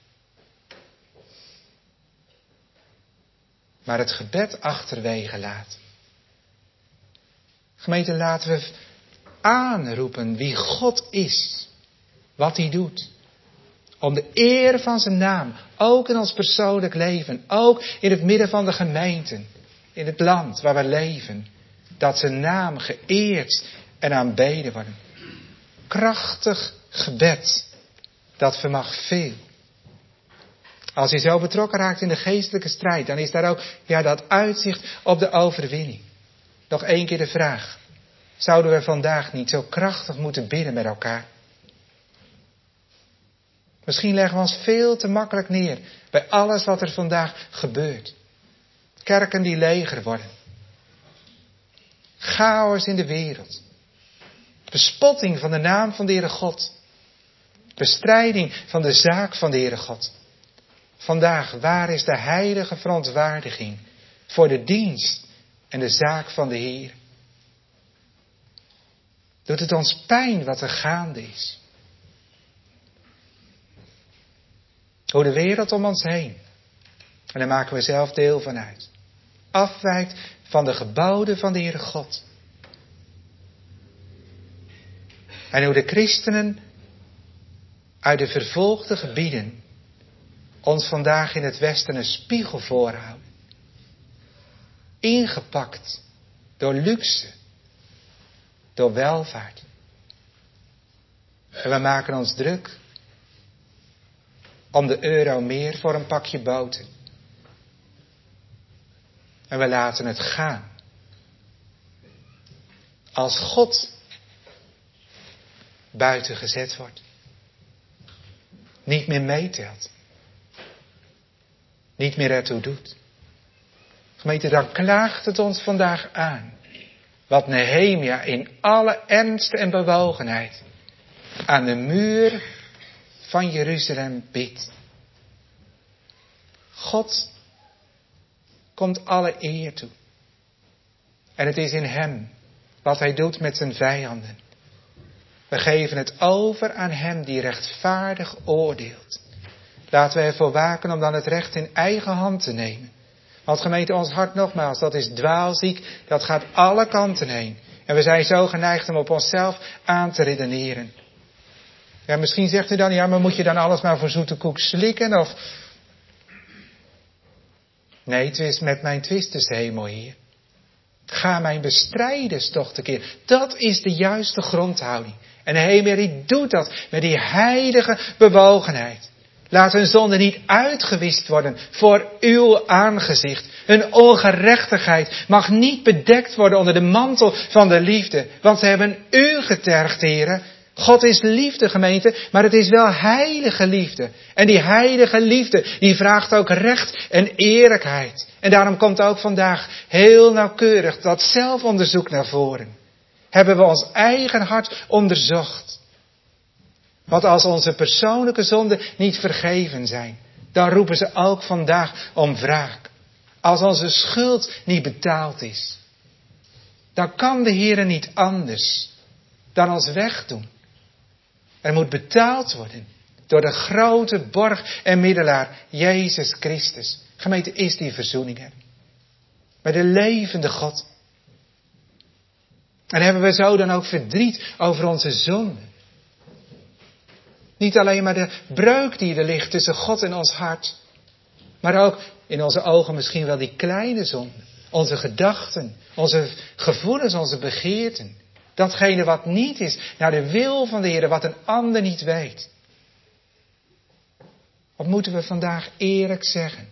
Maar het gebed achterwege laten. Gemeente, laten we aanroepen wie God is. Wat hij doet. Om de eer van zijn naam, ook in ons persoonlijk leven, ook in het midden van de gemeenten, in het land waar we leven, dat zijn naam geëerd en aanbeden worden. Krachtig gebed, dat vermag veel. Als je zo betrokken raakt in de geestelijke strijd, dan is daar ook ja, dat uitzicht op de overwinning. Nog één keer de vraag. Zouden we vandaag niet zo krachtig moeten bidden met elkaar? Misschien leggen we ons veel te makkelijk neer bij alles wat er vandaag gebeurt. Kerken die leger worden. Chaos in de wereld. Bespotting van de naam van de Heere God. Bestrijding van de zaak van de Heere God. Vandaag, waar is de heilige verontwaardiging voor de dienst en de zaak van de Heer? Doet het ons pijn wat er gaande is? Hoe de wereld om ons heen, en daar maken we zelf deel van uit, afwijkt van de geboden van de Heere God. En hoe de christenen uit de vervolgde gebieden ons vandaag in het Westen een spiegel voorhouden. Ingepakt door luxe, door welvaart. En we maken ons druk om de euro meer voor een pakje boter. En we laten het gaan. Als God buiten gezet wordt. Niet meer meetelt. Niet meer ertoe doet. Gemeente, dan klaagt het ons vandaag aan. Wat Nehemia in alle ernst en bewogenheid aan de muur van Jeruzalem bidt. God komt alle eer toe. En het is in hem wat hij doet met zijn vijanden. We geven het over aan hem die rechtvaardig oordeelt. Laten we ervoor waken om dan het recht in eigen hand te nemen. Want gemeente, ons hart nogmaals, dat is dwaalziek, dat gaat alle kanten heen. En we zijn zo geneigd om op onszelf aan te redeneren. Ja, misschien zegt u dan, ja, maar moet je dan alles maar voor zoete koek slikken? Of... Nee, het is met mijn twisters, hemel Heer. Ga mijn bestrijders toch tekeer. Dat is de juiste grondhouding. En de Heer die doet dat met die heilige bewogenheid. Laat hun zonde niet uitgewist worden voor uw aangezicht. Hun ongerechtigheid mag niet bedekt worden onder de mantel van de liefde. Want ze hebben u getergd, heren. God is liefde, gemeente, maar het is wel heilige liefde. En die heilige liefde, die vraagt ook recht en eerlijkheid. En daarom komt ook vandaag heel nauwkeurig dat zelfonderzoek naar voren. Hebben we ons eigen hart onderzocht. Want als onze persoonlijke zonden niet vergeven zijn, dan roepen ze ook vandaag om wraak. Als onze schuld niet betaald is, dan kan de Heer niet anders dan ons wegdoen. Er moet betaald worden door de grote borg en middelaar, Jezus Christus. Gemeente, is die verzoening er. Met de levende God. En hebben we zo dan ook verdriet over onze zonden. Niet alleen maar de breuk die er ligt tussen God en ons hart. Maar ook in onze ogen misschien wel die kleine zonden. Onze gedachten, onze gevoelens, onze begeerten. Datgene wat niet is naar de wil van de Heer, wat een ander niet weet. Wat moeten we vandaag eerlijk zeggen?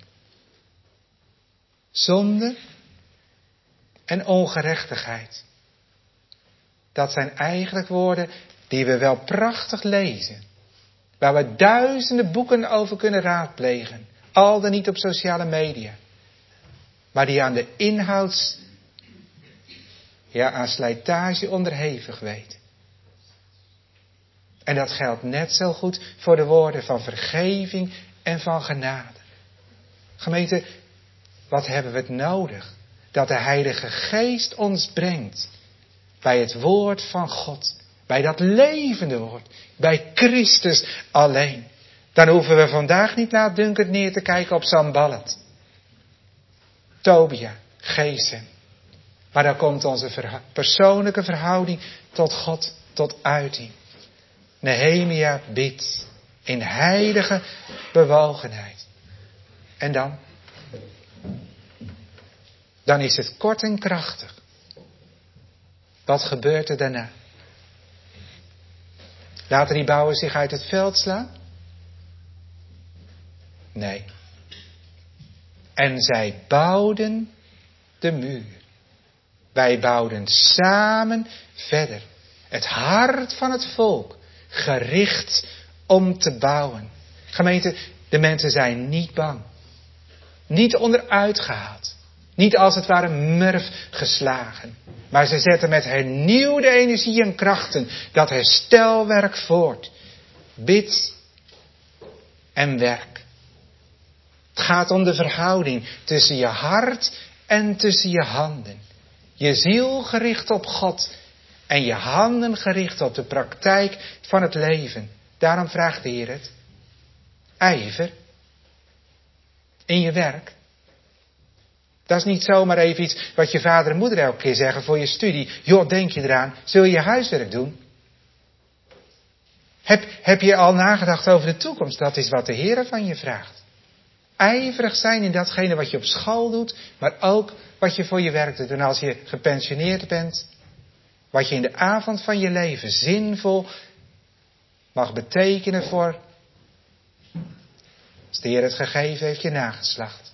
Zonde en ongerechtigheid. Dat zijn eigenlijk woorden die we wel prachtig lezen. Waar we duizenden boeken over kunnen raadplegen. Al dan niet op sociale media. Maar die aan de inhouds, ja, aan slijtage onderhevig weten. En dat geldt net zo goed voor de woorden van vergeving en van genade. Gemeente, wat hebben we het nodig? Dat de Heilige Geest ons brengt bij het woord van God. Bij dat levende woord. Bij Christus alleen. Dan hoeven we vandaag niet laatdunkend neer te kijken op Sanballat, Tobia, Gesem. Maar dan komt onze verha- persoonlijke verhouding tot God tot uiting. Nehemia bidt in heilige bewogenheid. En dan? Dan is het kort en krachtig. Wat gebeurt er daarna? Laten die bouwers zich uit het veld slaan? Nee. En zij bouwden de muur. Wij bouwden samen verder. Het hart van het volk. Gericht om te bouwen. Gemeente, de mensen zijn niet bang. Niet onderuit gehaald. Niet als het ware murf geslagen. Maar ze zetten met hernieuwde energie en krachten dat herstelwerk voort. Bid en werk. Het gaat om de verhouding tussen je hart en tussen je handen. Je ziel gericht op God en je handen gericht op de praktijk van het leven. Daarom vraagt de Heer het. Ijver in je werk. Dat is niet zomaar even iets wat je vader en moeder elke keer zeggen voor je studie. Joh, denk je eraan, zul je je huiswerk doen? Heb, heb je al nagedacht over de toekomst? Dat is wat de Heer van je vraagt. Ijverig zijn in datgene wat je op school doet, maar ook wat je voor je werk doet. En als je gepensioneerd bent, wat je in de avond van je leven zinvol mag betekenen voor, als de Heer het gegeven heeft, je nageslacht.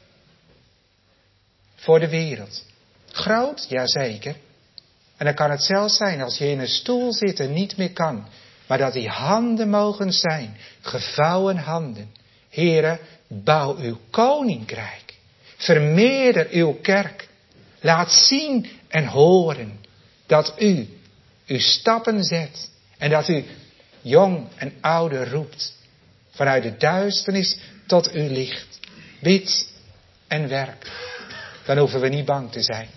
Voor de wereld. Groot? Jazeker. En dan kan het zelfs zijn als je in een stoel zit en niet meer kan. Maar dat die handen mogen zijn. Gevouwen handen. Heere, bouw uw koninkrijk. Vermeerder uw kerk. Laat zien en horen dat u uw stappen zet. En dat u jong en oude roept. Vanuit de duisternis tot uw licht. Bid en werk. Dan hoeven we niet bang te zijn.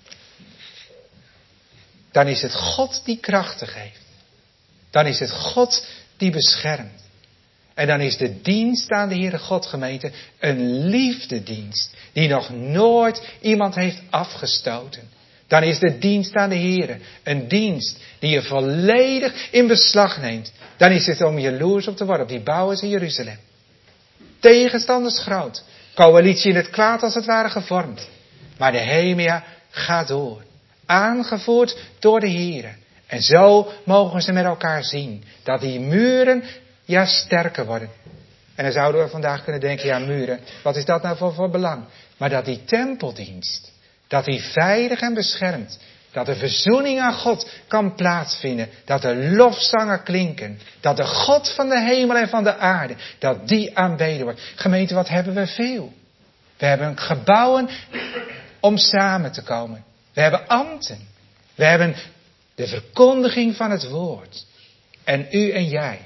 Dan is het God die krachten geeft. Dan is het God die beschermt. En dan is de dienst aan de Heere God, gemeente, een liefdedienst. Die nog nooit iemand heeft afgestoten. Dan is de dienst aan de Heere een dienst die je volledig in beslag neemt. Dan is het om jaloers op te worden op die bouwers in Jeruzalem. Tegenstanders groot. Coalitie in het kwaad als het ware gevormd. Maar Nehemia gaat door. Aangevoerd door de Heere. En zo mogen ze met elkaar zien. Dat die muren ja sterker worden. En dan zouden we vandaag kunnen denken, ja muren, wat is dat nou voor, voor belang? Maar dat die tempeldienst, dat die veilig en beschermd. Dat de verzoening aan God kan plaatsvinden. Dat de lofzangen klinken. Dat de God van de hemel en van de aarde, dat die aanbeden wordt. Gemeente, wat hebben we veel? We hebben gebouwen om samen te komen. We hebben ambten. We hebben de verkondiging van het woord. En u en jij.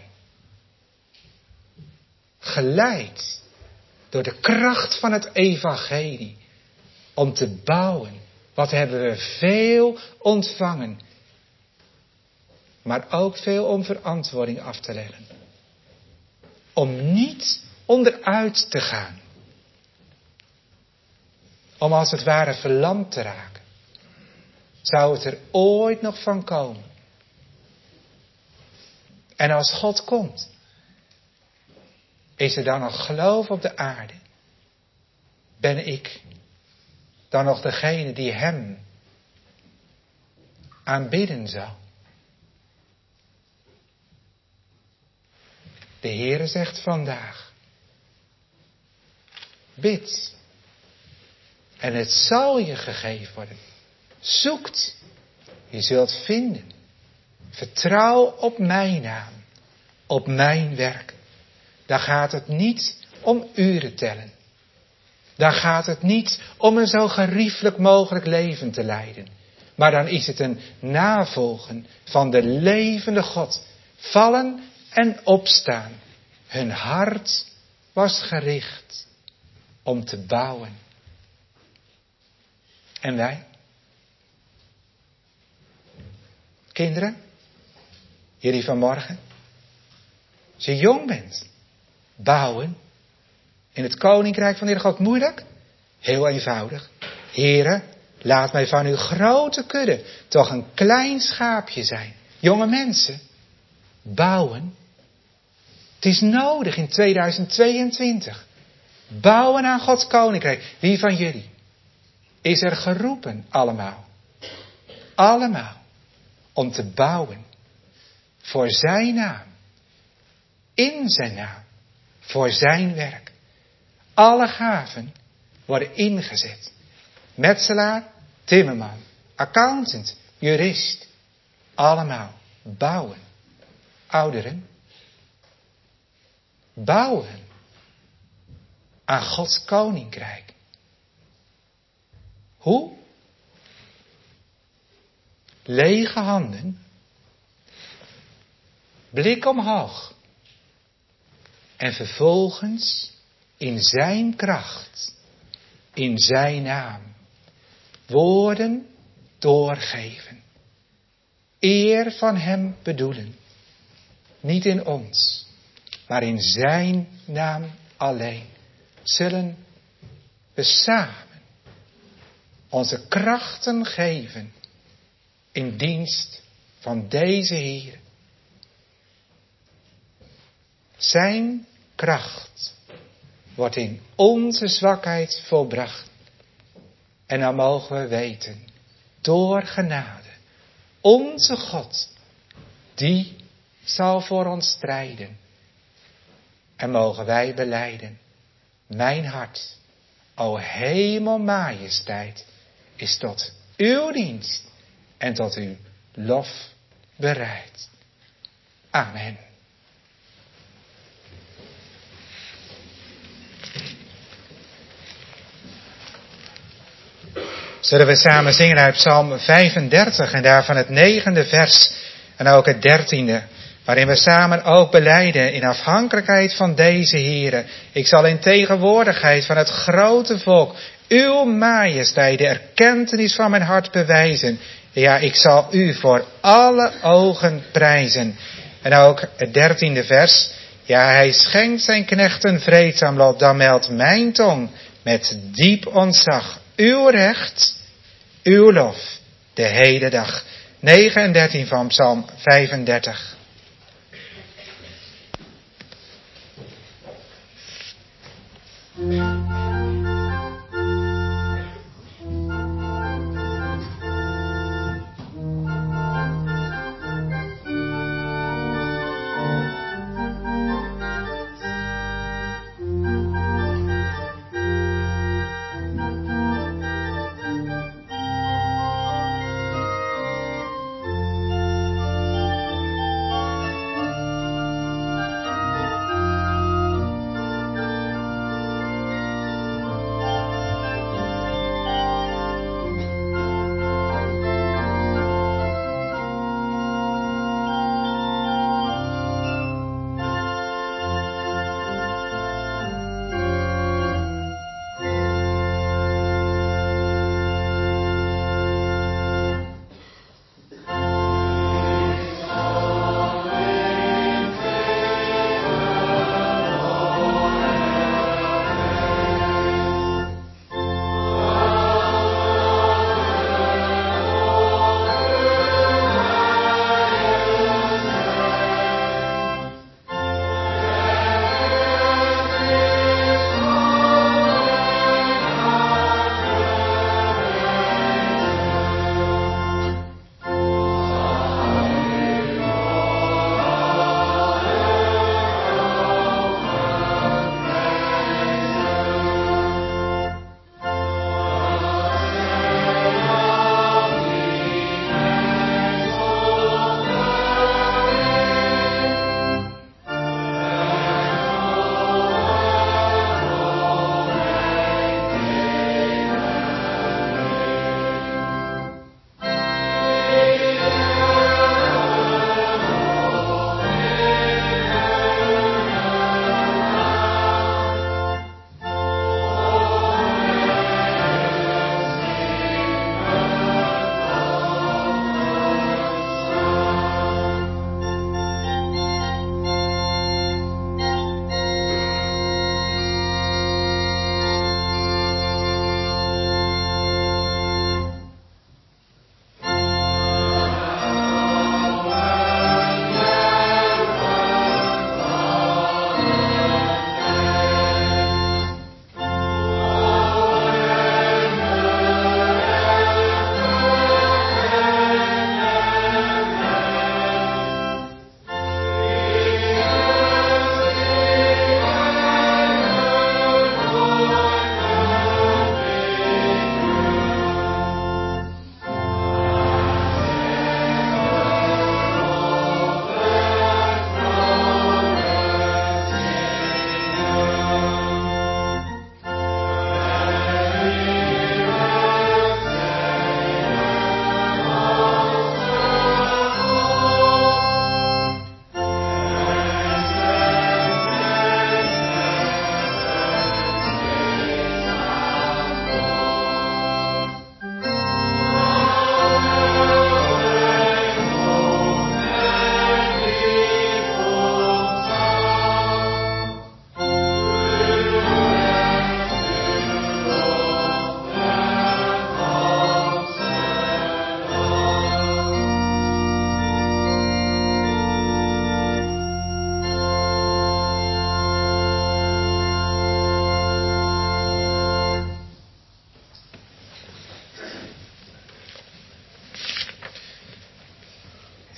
Geleid door de kracht van het evangelie. Om te bouwen. Wat hebben we veel ontvangen. Maar ook veel om verantwoording af te leggen. Om niet onderuit te gaan. Om als het ware verlamd te raken. Zou het er ooit nog van komen? En als God komt, is er dan nog geloof op de aarde? Ben ik dan nog degene die hem aanbidden zal? De Heere zegt vandaag, bid en het zal je gegeven worden. Zoekt, je zult vinden. Vertrouw op mijn naam, op mijn werk. Daar gaat het niet om uren tellen. Daar gaat het niet om een zo geriefelijk mogelijk leven te leiden. Maar dan is het een navolgen van de levende God. Vallen en opstaan. Hun hart was gericht om te bouwen. En wij? Kinderen, jullie vanmorgen, als je jong bent, bouwen in het koninkrijk van de Heere God moeilijk? Heel eenvoudig. Heere, laat mij van uw grote kudde toch een klein schaapje zijn. Jonge mensen, bouwen. Het is nodig in tweeduizend tweeëntwintig. Bouwen aan Gods koninkrijk. Wie van jullie is er geroepen? Allemaal. Allemaal. Om te bouwen. Voor zijn naam. In zijn naam. Voor zijn werk. Alle gaven worden ingezet. Metselaar, timmerman, accountant, jurist. Allemaal bouwen. Ouderen. Bouwen. Aan Gods koninkrijk. Hoe? Lege handen. Blik omhoog. En vervolgens in zijn kracht. In zijn naam. Woorden doorgeven. Eer van hem bedoelen. Niet in ons, maar in zijn naam alleen. Zullen we samen onze krachten geven in dienst van deze Heer. Zijn kracht wordt in onze zwakheid volbracht. En dan mogen we weten, door genade, onze God, die zal voor ons strijden. En mogen wij belijden, mijn hart, o hemelmajesteit, is tot uw dienst en tot uw lof bereid. Amen. Zullen we samen zingen uit Psalm vijfendertig en daarvan het negende vers en ook het dertiende. Waarin we samen ook belijden in afhankelijkheid van deze Heere. Ik zal in tegenwoordigheid van het grote volk uw majesteit, de erkentenis van mijn hart bewijzen. Ja, ik zal u voor alle ogen prijzen. En ook het dertiende vers. Ja, hij schenkt zijn knechten vreedzaam lot, dan meldt mijn tong met diep ontzag uw recht, uw lof, de hele dag. negen en dertien van Psalm vijfendertig.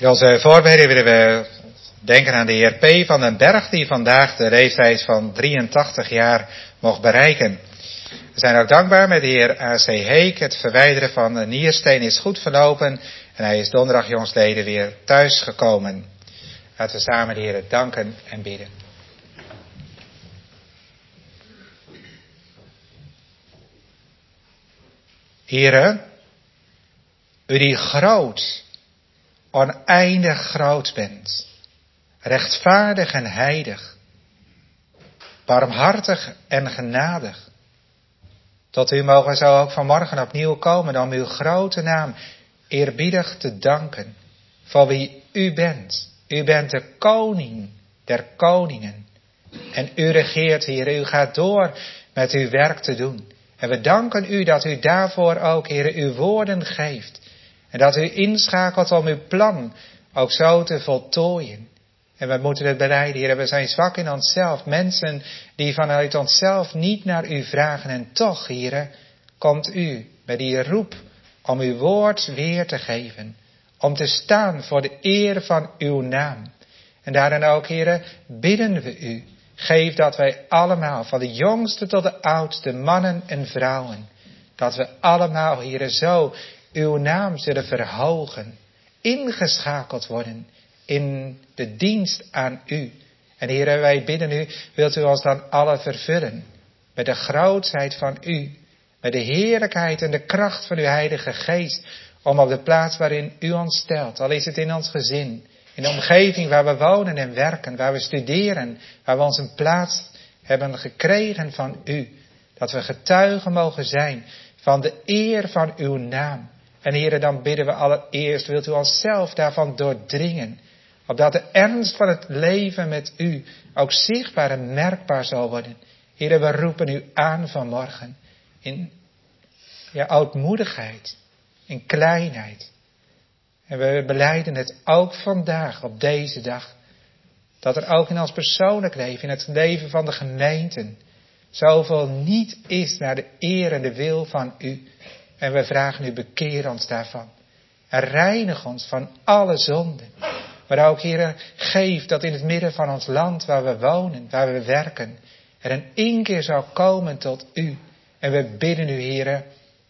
In onze voorbereiding willen we denken aan de heer P. van den Berg, die vandaag de leeftijd van drieëntachtig jaar mocht bereiken. We zijn ook dankbaar met de heer A C Heek. Het verwijderen van de niersteen is goed verlopen en hij is donderdag jongsleden weer thuis gekomen. Laten we samen de Heer danken en bidden. Heere, u die groot, oneindig groot bent, rechtvaardig en heilig, barmhartig en genadig. Tot u mogen zo ook vanmorgen opnieuw komen om uw grote naam eerbiedig te danken voor wie u bent. U bent de koning der koningen. En u regeert, Heer, u gaat door met uw werk te doen. En we danken u dat u daarvoor ook, Heer, uw woorden geeft. En dat u inschakelt om uw plan ook zo te voltooien. En we moeten het belijden, Heer, we zijn zwak in onszelf. Mensen die vanuit onszelf niet naar u vragen. En toch, Heer, komt u met die roep om uw woord weer te geven. Om te staan voor de eer van uw naam. En daarin ook, Heer, bidden we u. Geef dat wij allemaal, van de jongste tot de oudste, mannen en vrouwen, dat we allemaal, Heer, zo uw naam zullen verhogen. Ingeschakeld worden in de dienst aan u. En Heer, wij bidden u, wilt u ons dan alle vervullen. Met de grootheid van u. Met de heerlijkheid en de kracht van uw Heilige Geest. Om op de plaats waarin u ons stelt. Al is het in ons gezin. In de omgeving waar we wonen en werken. Waar we studeren. Waar we ons een plaats hebben gekregen van u. Dat we getuigen mogen zijn van de eer van uw naam. En Heer, dan bidden we allereerst, wilt u onszelf daarvan doordringen. Opdat de ernst van het leven met u ook zichtbaar en merkbaar zal worden. Heer, we roepen u aan vanmorgen. In ja, oudmoedigheid. In kleinheid. En we belijden het ook vandaag, op deze dag. Dat er ook in ons persoonlijk leven, in het leven van de gemeenten, zoveel niet is naar de eer en de wil van u. En we vragen u, bekeer ons daarvan. En reinig ons van alle zonden. Maar ook, Heer, geef dat in het midden van ons land waar we wonen, waar we werken, er een inkeer zou komen tot u. En we bidden u, Heer,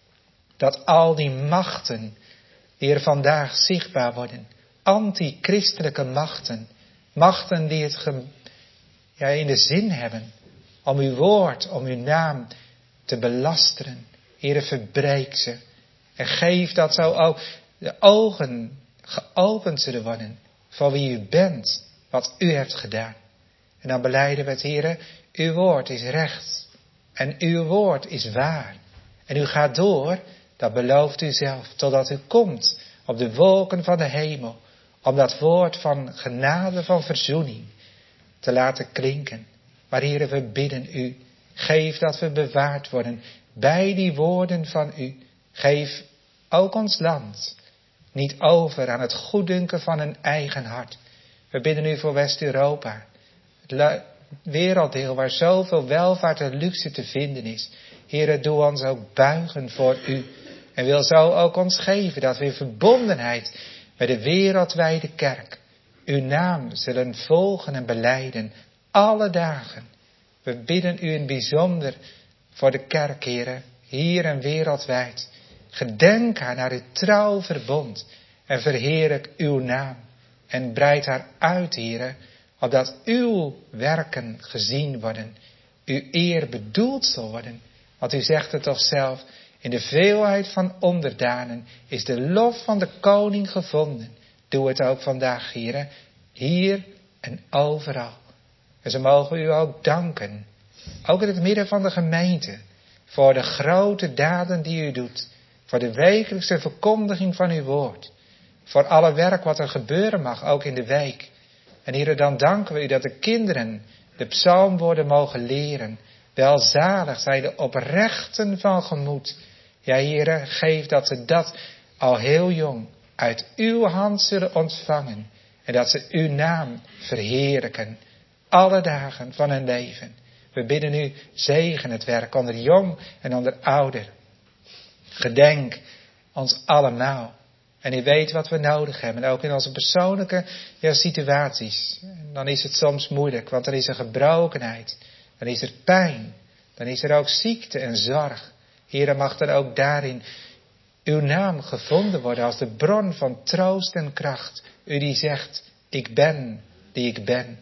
dat al die machten, Heer, vandaag zichtbaar worden. Antichristelijke machten. Machten die het ge, ja, in de zin hebben om uw woord, om uw naam te belasteren. Heer, verbreek ze. En geef dat zo ook de ogen geopend zullen worden voor wie u bent, wat u hebt gedaan. En dan belijden we het, Heer, uw woord is recht. En uw woord is waar. En u gaat door, dat belooft u zelf, totdat u komt op de wolken van de hemel, om dat woord van genade, van verzoening te laten klinken. Maar Heer, we bidden u, geef dat we bewaard worden bij die woorden van u. Geef ook ons land niet over aan het goeddunken van een eigen hart. We bidden u voor West-Europa, het werelddeel waar zoveel welvaart en luxe te vinden is. Heere, doe ons ook buigen voor u. En wil zo ook ons geven dat we in verbondenheid met de wereldwijde kerk uw naam zullen volgen en belijden alle dagen. We bidden u in bijzonder voor de kerk, Heere, hier en wereldwijd. Gedenk haar naar uw trouw verbond en verheerlijk uw naam. En breid haar uit, Heere, opdat uw werken gezien worden, uw eer bedoeld zal worden. Want u zegt het toch zelf, in de veelheid van onderdanen is de lof van de koning gevonden. Doe het ook vandaag, Heere, hier en overal. En zo mogen u ook danken, ook in het midden van de gemeente, voor de grote daden die u doet. Voor de wekelijkse verkondiging van uw woord. Voor alle werk wat er gebeuren mag, ook in de week. En Heere, dan danken we u dat de kinderen de psalmwoorden mogen leren. Welzalig zij de oprechten van gemoed. Ja, Heere, geef dat ze dat al heel jong uit uw hand zullen ontvangen. En dat ze uw naam verheerlijken. Alle dagen van hun leven. We bidden u, zegen het werk onder jong en onder ouder. Gedenk ons allemaal. En u weet wat we nodig hebben, ook in onze persoonlijke ja, situaties. En dan is het soms moeilijk, want er is een gebrokenheid. Dan is er pijn. Dan is er ook ziekte en zorg. Heere, mag dan ook daarin uw naam gevonden worden als de bron van troost en kracht. U die zegt, ik ben die ik ben.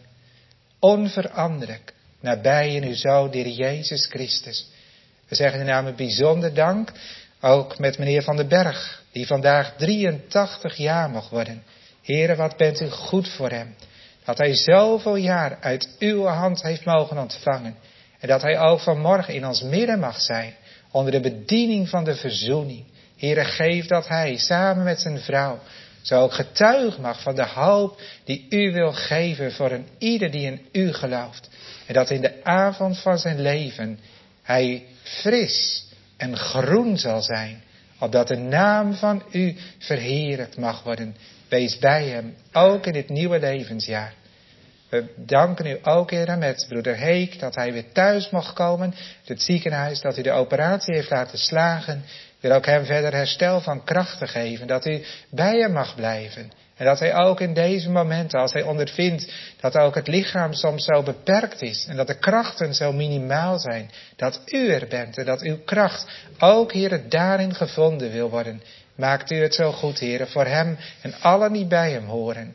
Onveranderlijk, nabij in uw Zoon, de Heer Jezus Christus. We zeggen u namelijk bijzonder dank, ook met meneer Van den Berg, die vandaag drieëntachtig jaar mag worden. Heere, wat bent u goed voor hem. Dat hij zoveel jaar uit uw hand heeft mogen ontvangen. En dat hij ook vanmorgen in ons midden mag zijn, onder de bediening van de verzoening. Heere, geef dat hij samen met zijn vrouw zo ook getuig mag van de hoop die u wil geven voor een ieder die in u gelooft. En dat in de avond van zijn leven hij fris en groen zal zijn, opdat de naam van u verheerlijkt mag worden. Wees bij hem, ook in dit nieuwe levensjaar. We danken u ook, Heer, met broeder Heek, dat hij weer thuis mocht komen. Het ziekenhuis, dat u de operatie heeft laten slagen. Wil ook hem verder herstel van krachten geven. Dat u bij hem mag blijven. En dat hij ook in deze momenten, als hij ondervindt dat ook het lichaam soms zo beperkt is. En dat de krachten zo minimaal zijn. Dat u er bent en dat uw kracht ook, Heer, daarin gevonden wil worden. Maakt u het zo goed, Heer, voor hem en allen die bij hem horen.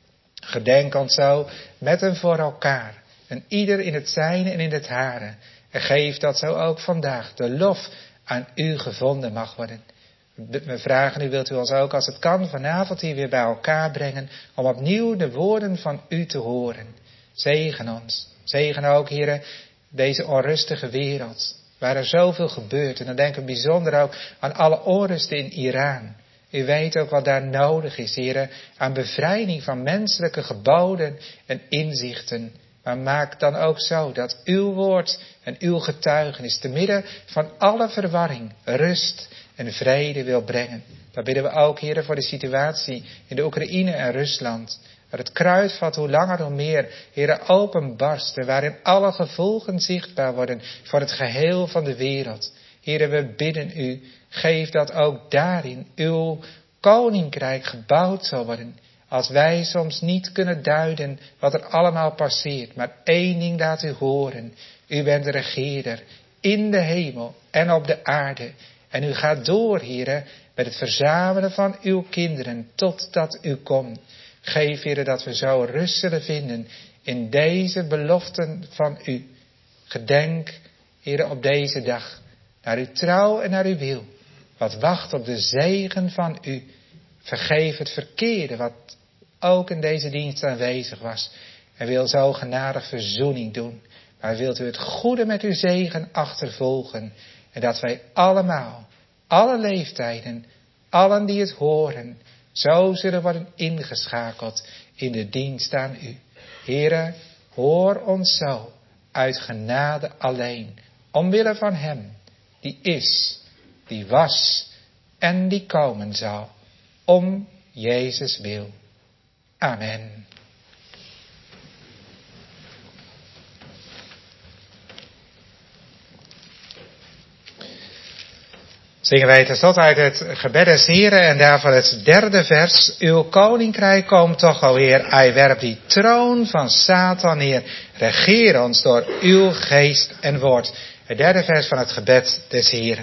Gedenk ons zo met en voor elkaar. En ieder in het zijne en in het hare. En geef dat zo ook vandaag de lof aan u gevonden mag worden. We vragen u, wilt u ons ook als het kan vanavond hier weer bij elkaar brengen. Om opnieuw de woorden van u te horen. Zegen ons. Zegen ook, Heere, deze onrustige wereld. Waar er zoveel gebeurt. En dan denken we bijzonder ook aan alle onrusten in Iran. U weet ook wat daar nodig is, Heere, aan bevrijding van menselijke geboden en inzichten. Maar maak dan ook zo dat uw woord en uw getuigenis te midden van alle verwarring, rust en vrede wil brengen. Dat bidden we ook, Heere, voor de situatie in de Oekraïne en Rusland. Waar het kruidvat hoe langer hoe meer, Heere, openbarst en waarin alle gevolgen zichtbaar worden voor het geheel van de wereld. Heere, we bidden u, geef dat ook daarin uw koninkrijk gebouwd zal worden. Als wij soms niet kunnen duiden wat er allemaal passeert, maar één ding laat u horen. U bent de regeerder in de hemel en op de aarde. En u gaat door, Heere, met het verzamelen van uw kinderen totdat u komt. Geef, Heere, dat we zo rust zullen vinden in deze beloften van u. Gedenk, Heere, op deze dag naar uw trouw en naar uw wil. Wat wacht op de zegen van u. Vergeef het verkeerde wat ook in deze dienst aanwezig was. En wil zo genadig verzoening doen. Maar wilt u het goede met uw zegen achtervolgen. En dat wij allemaal, alle leeftijden, allen die het horen, zo zullen worden ingeschakeld in de dienst aan u. Heere, hoor ons zo uit genade alleen. Omwille van hem die is, die was en die komen zal. Om Jezus wil. Amen. Zingen wij tenslotte uit het gebed des Heren en daarvan het derde vers. Uw koninkrijk komt toch alweer, hij werpt die troon van Satan neer. Regeer ons door uw geest en woord. Het derde vers van het gebed des Heren.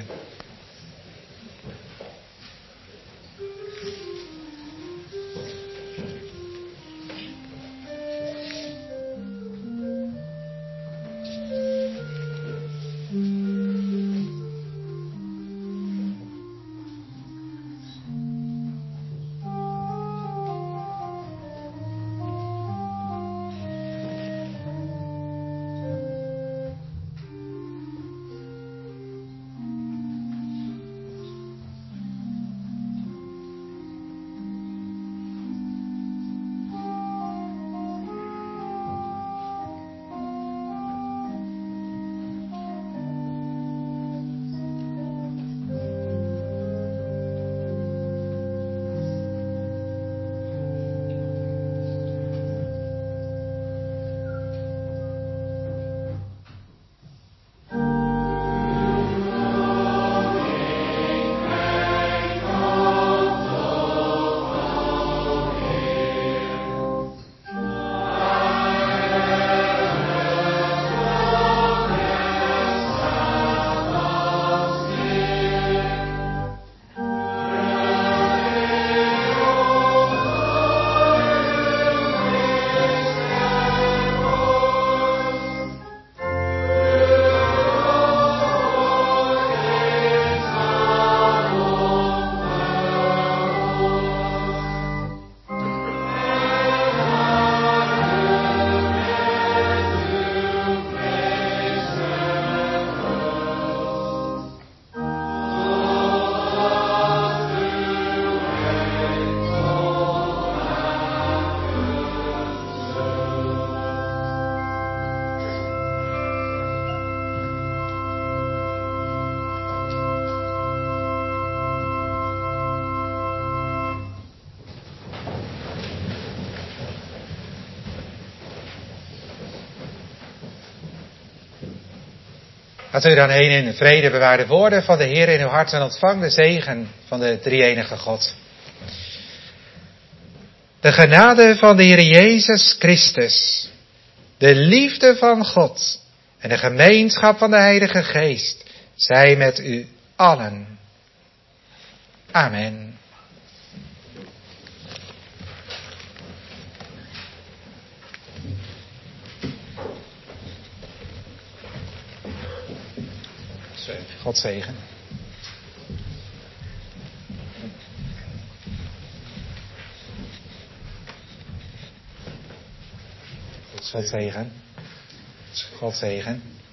Gaat u dan heen in vrede, bewaar de woorden van de Heer in uw hart en ontvang de zegen van de drie-enige God. De genade van de Heer Jezus Christus, de liefde van God en de gemeenschap van de Heilige Geest zij met u allen. Amen. God zegen. God zegen. God zegen.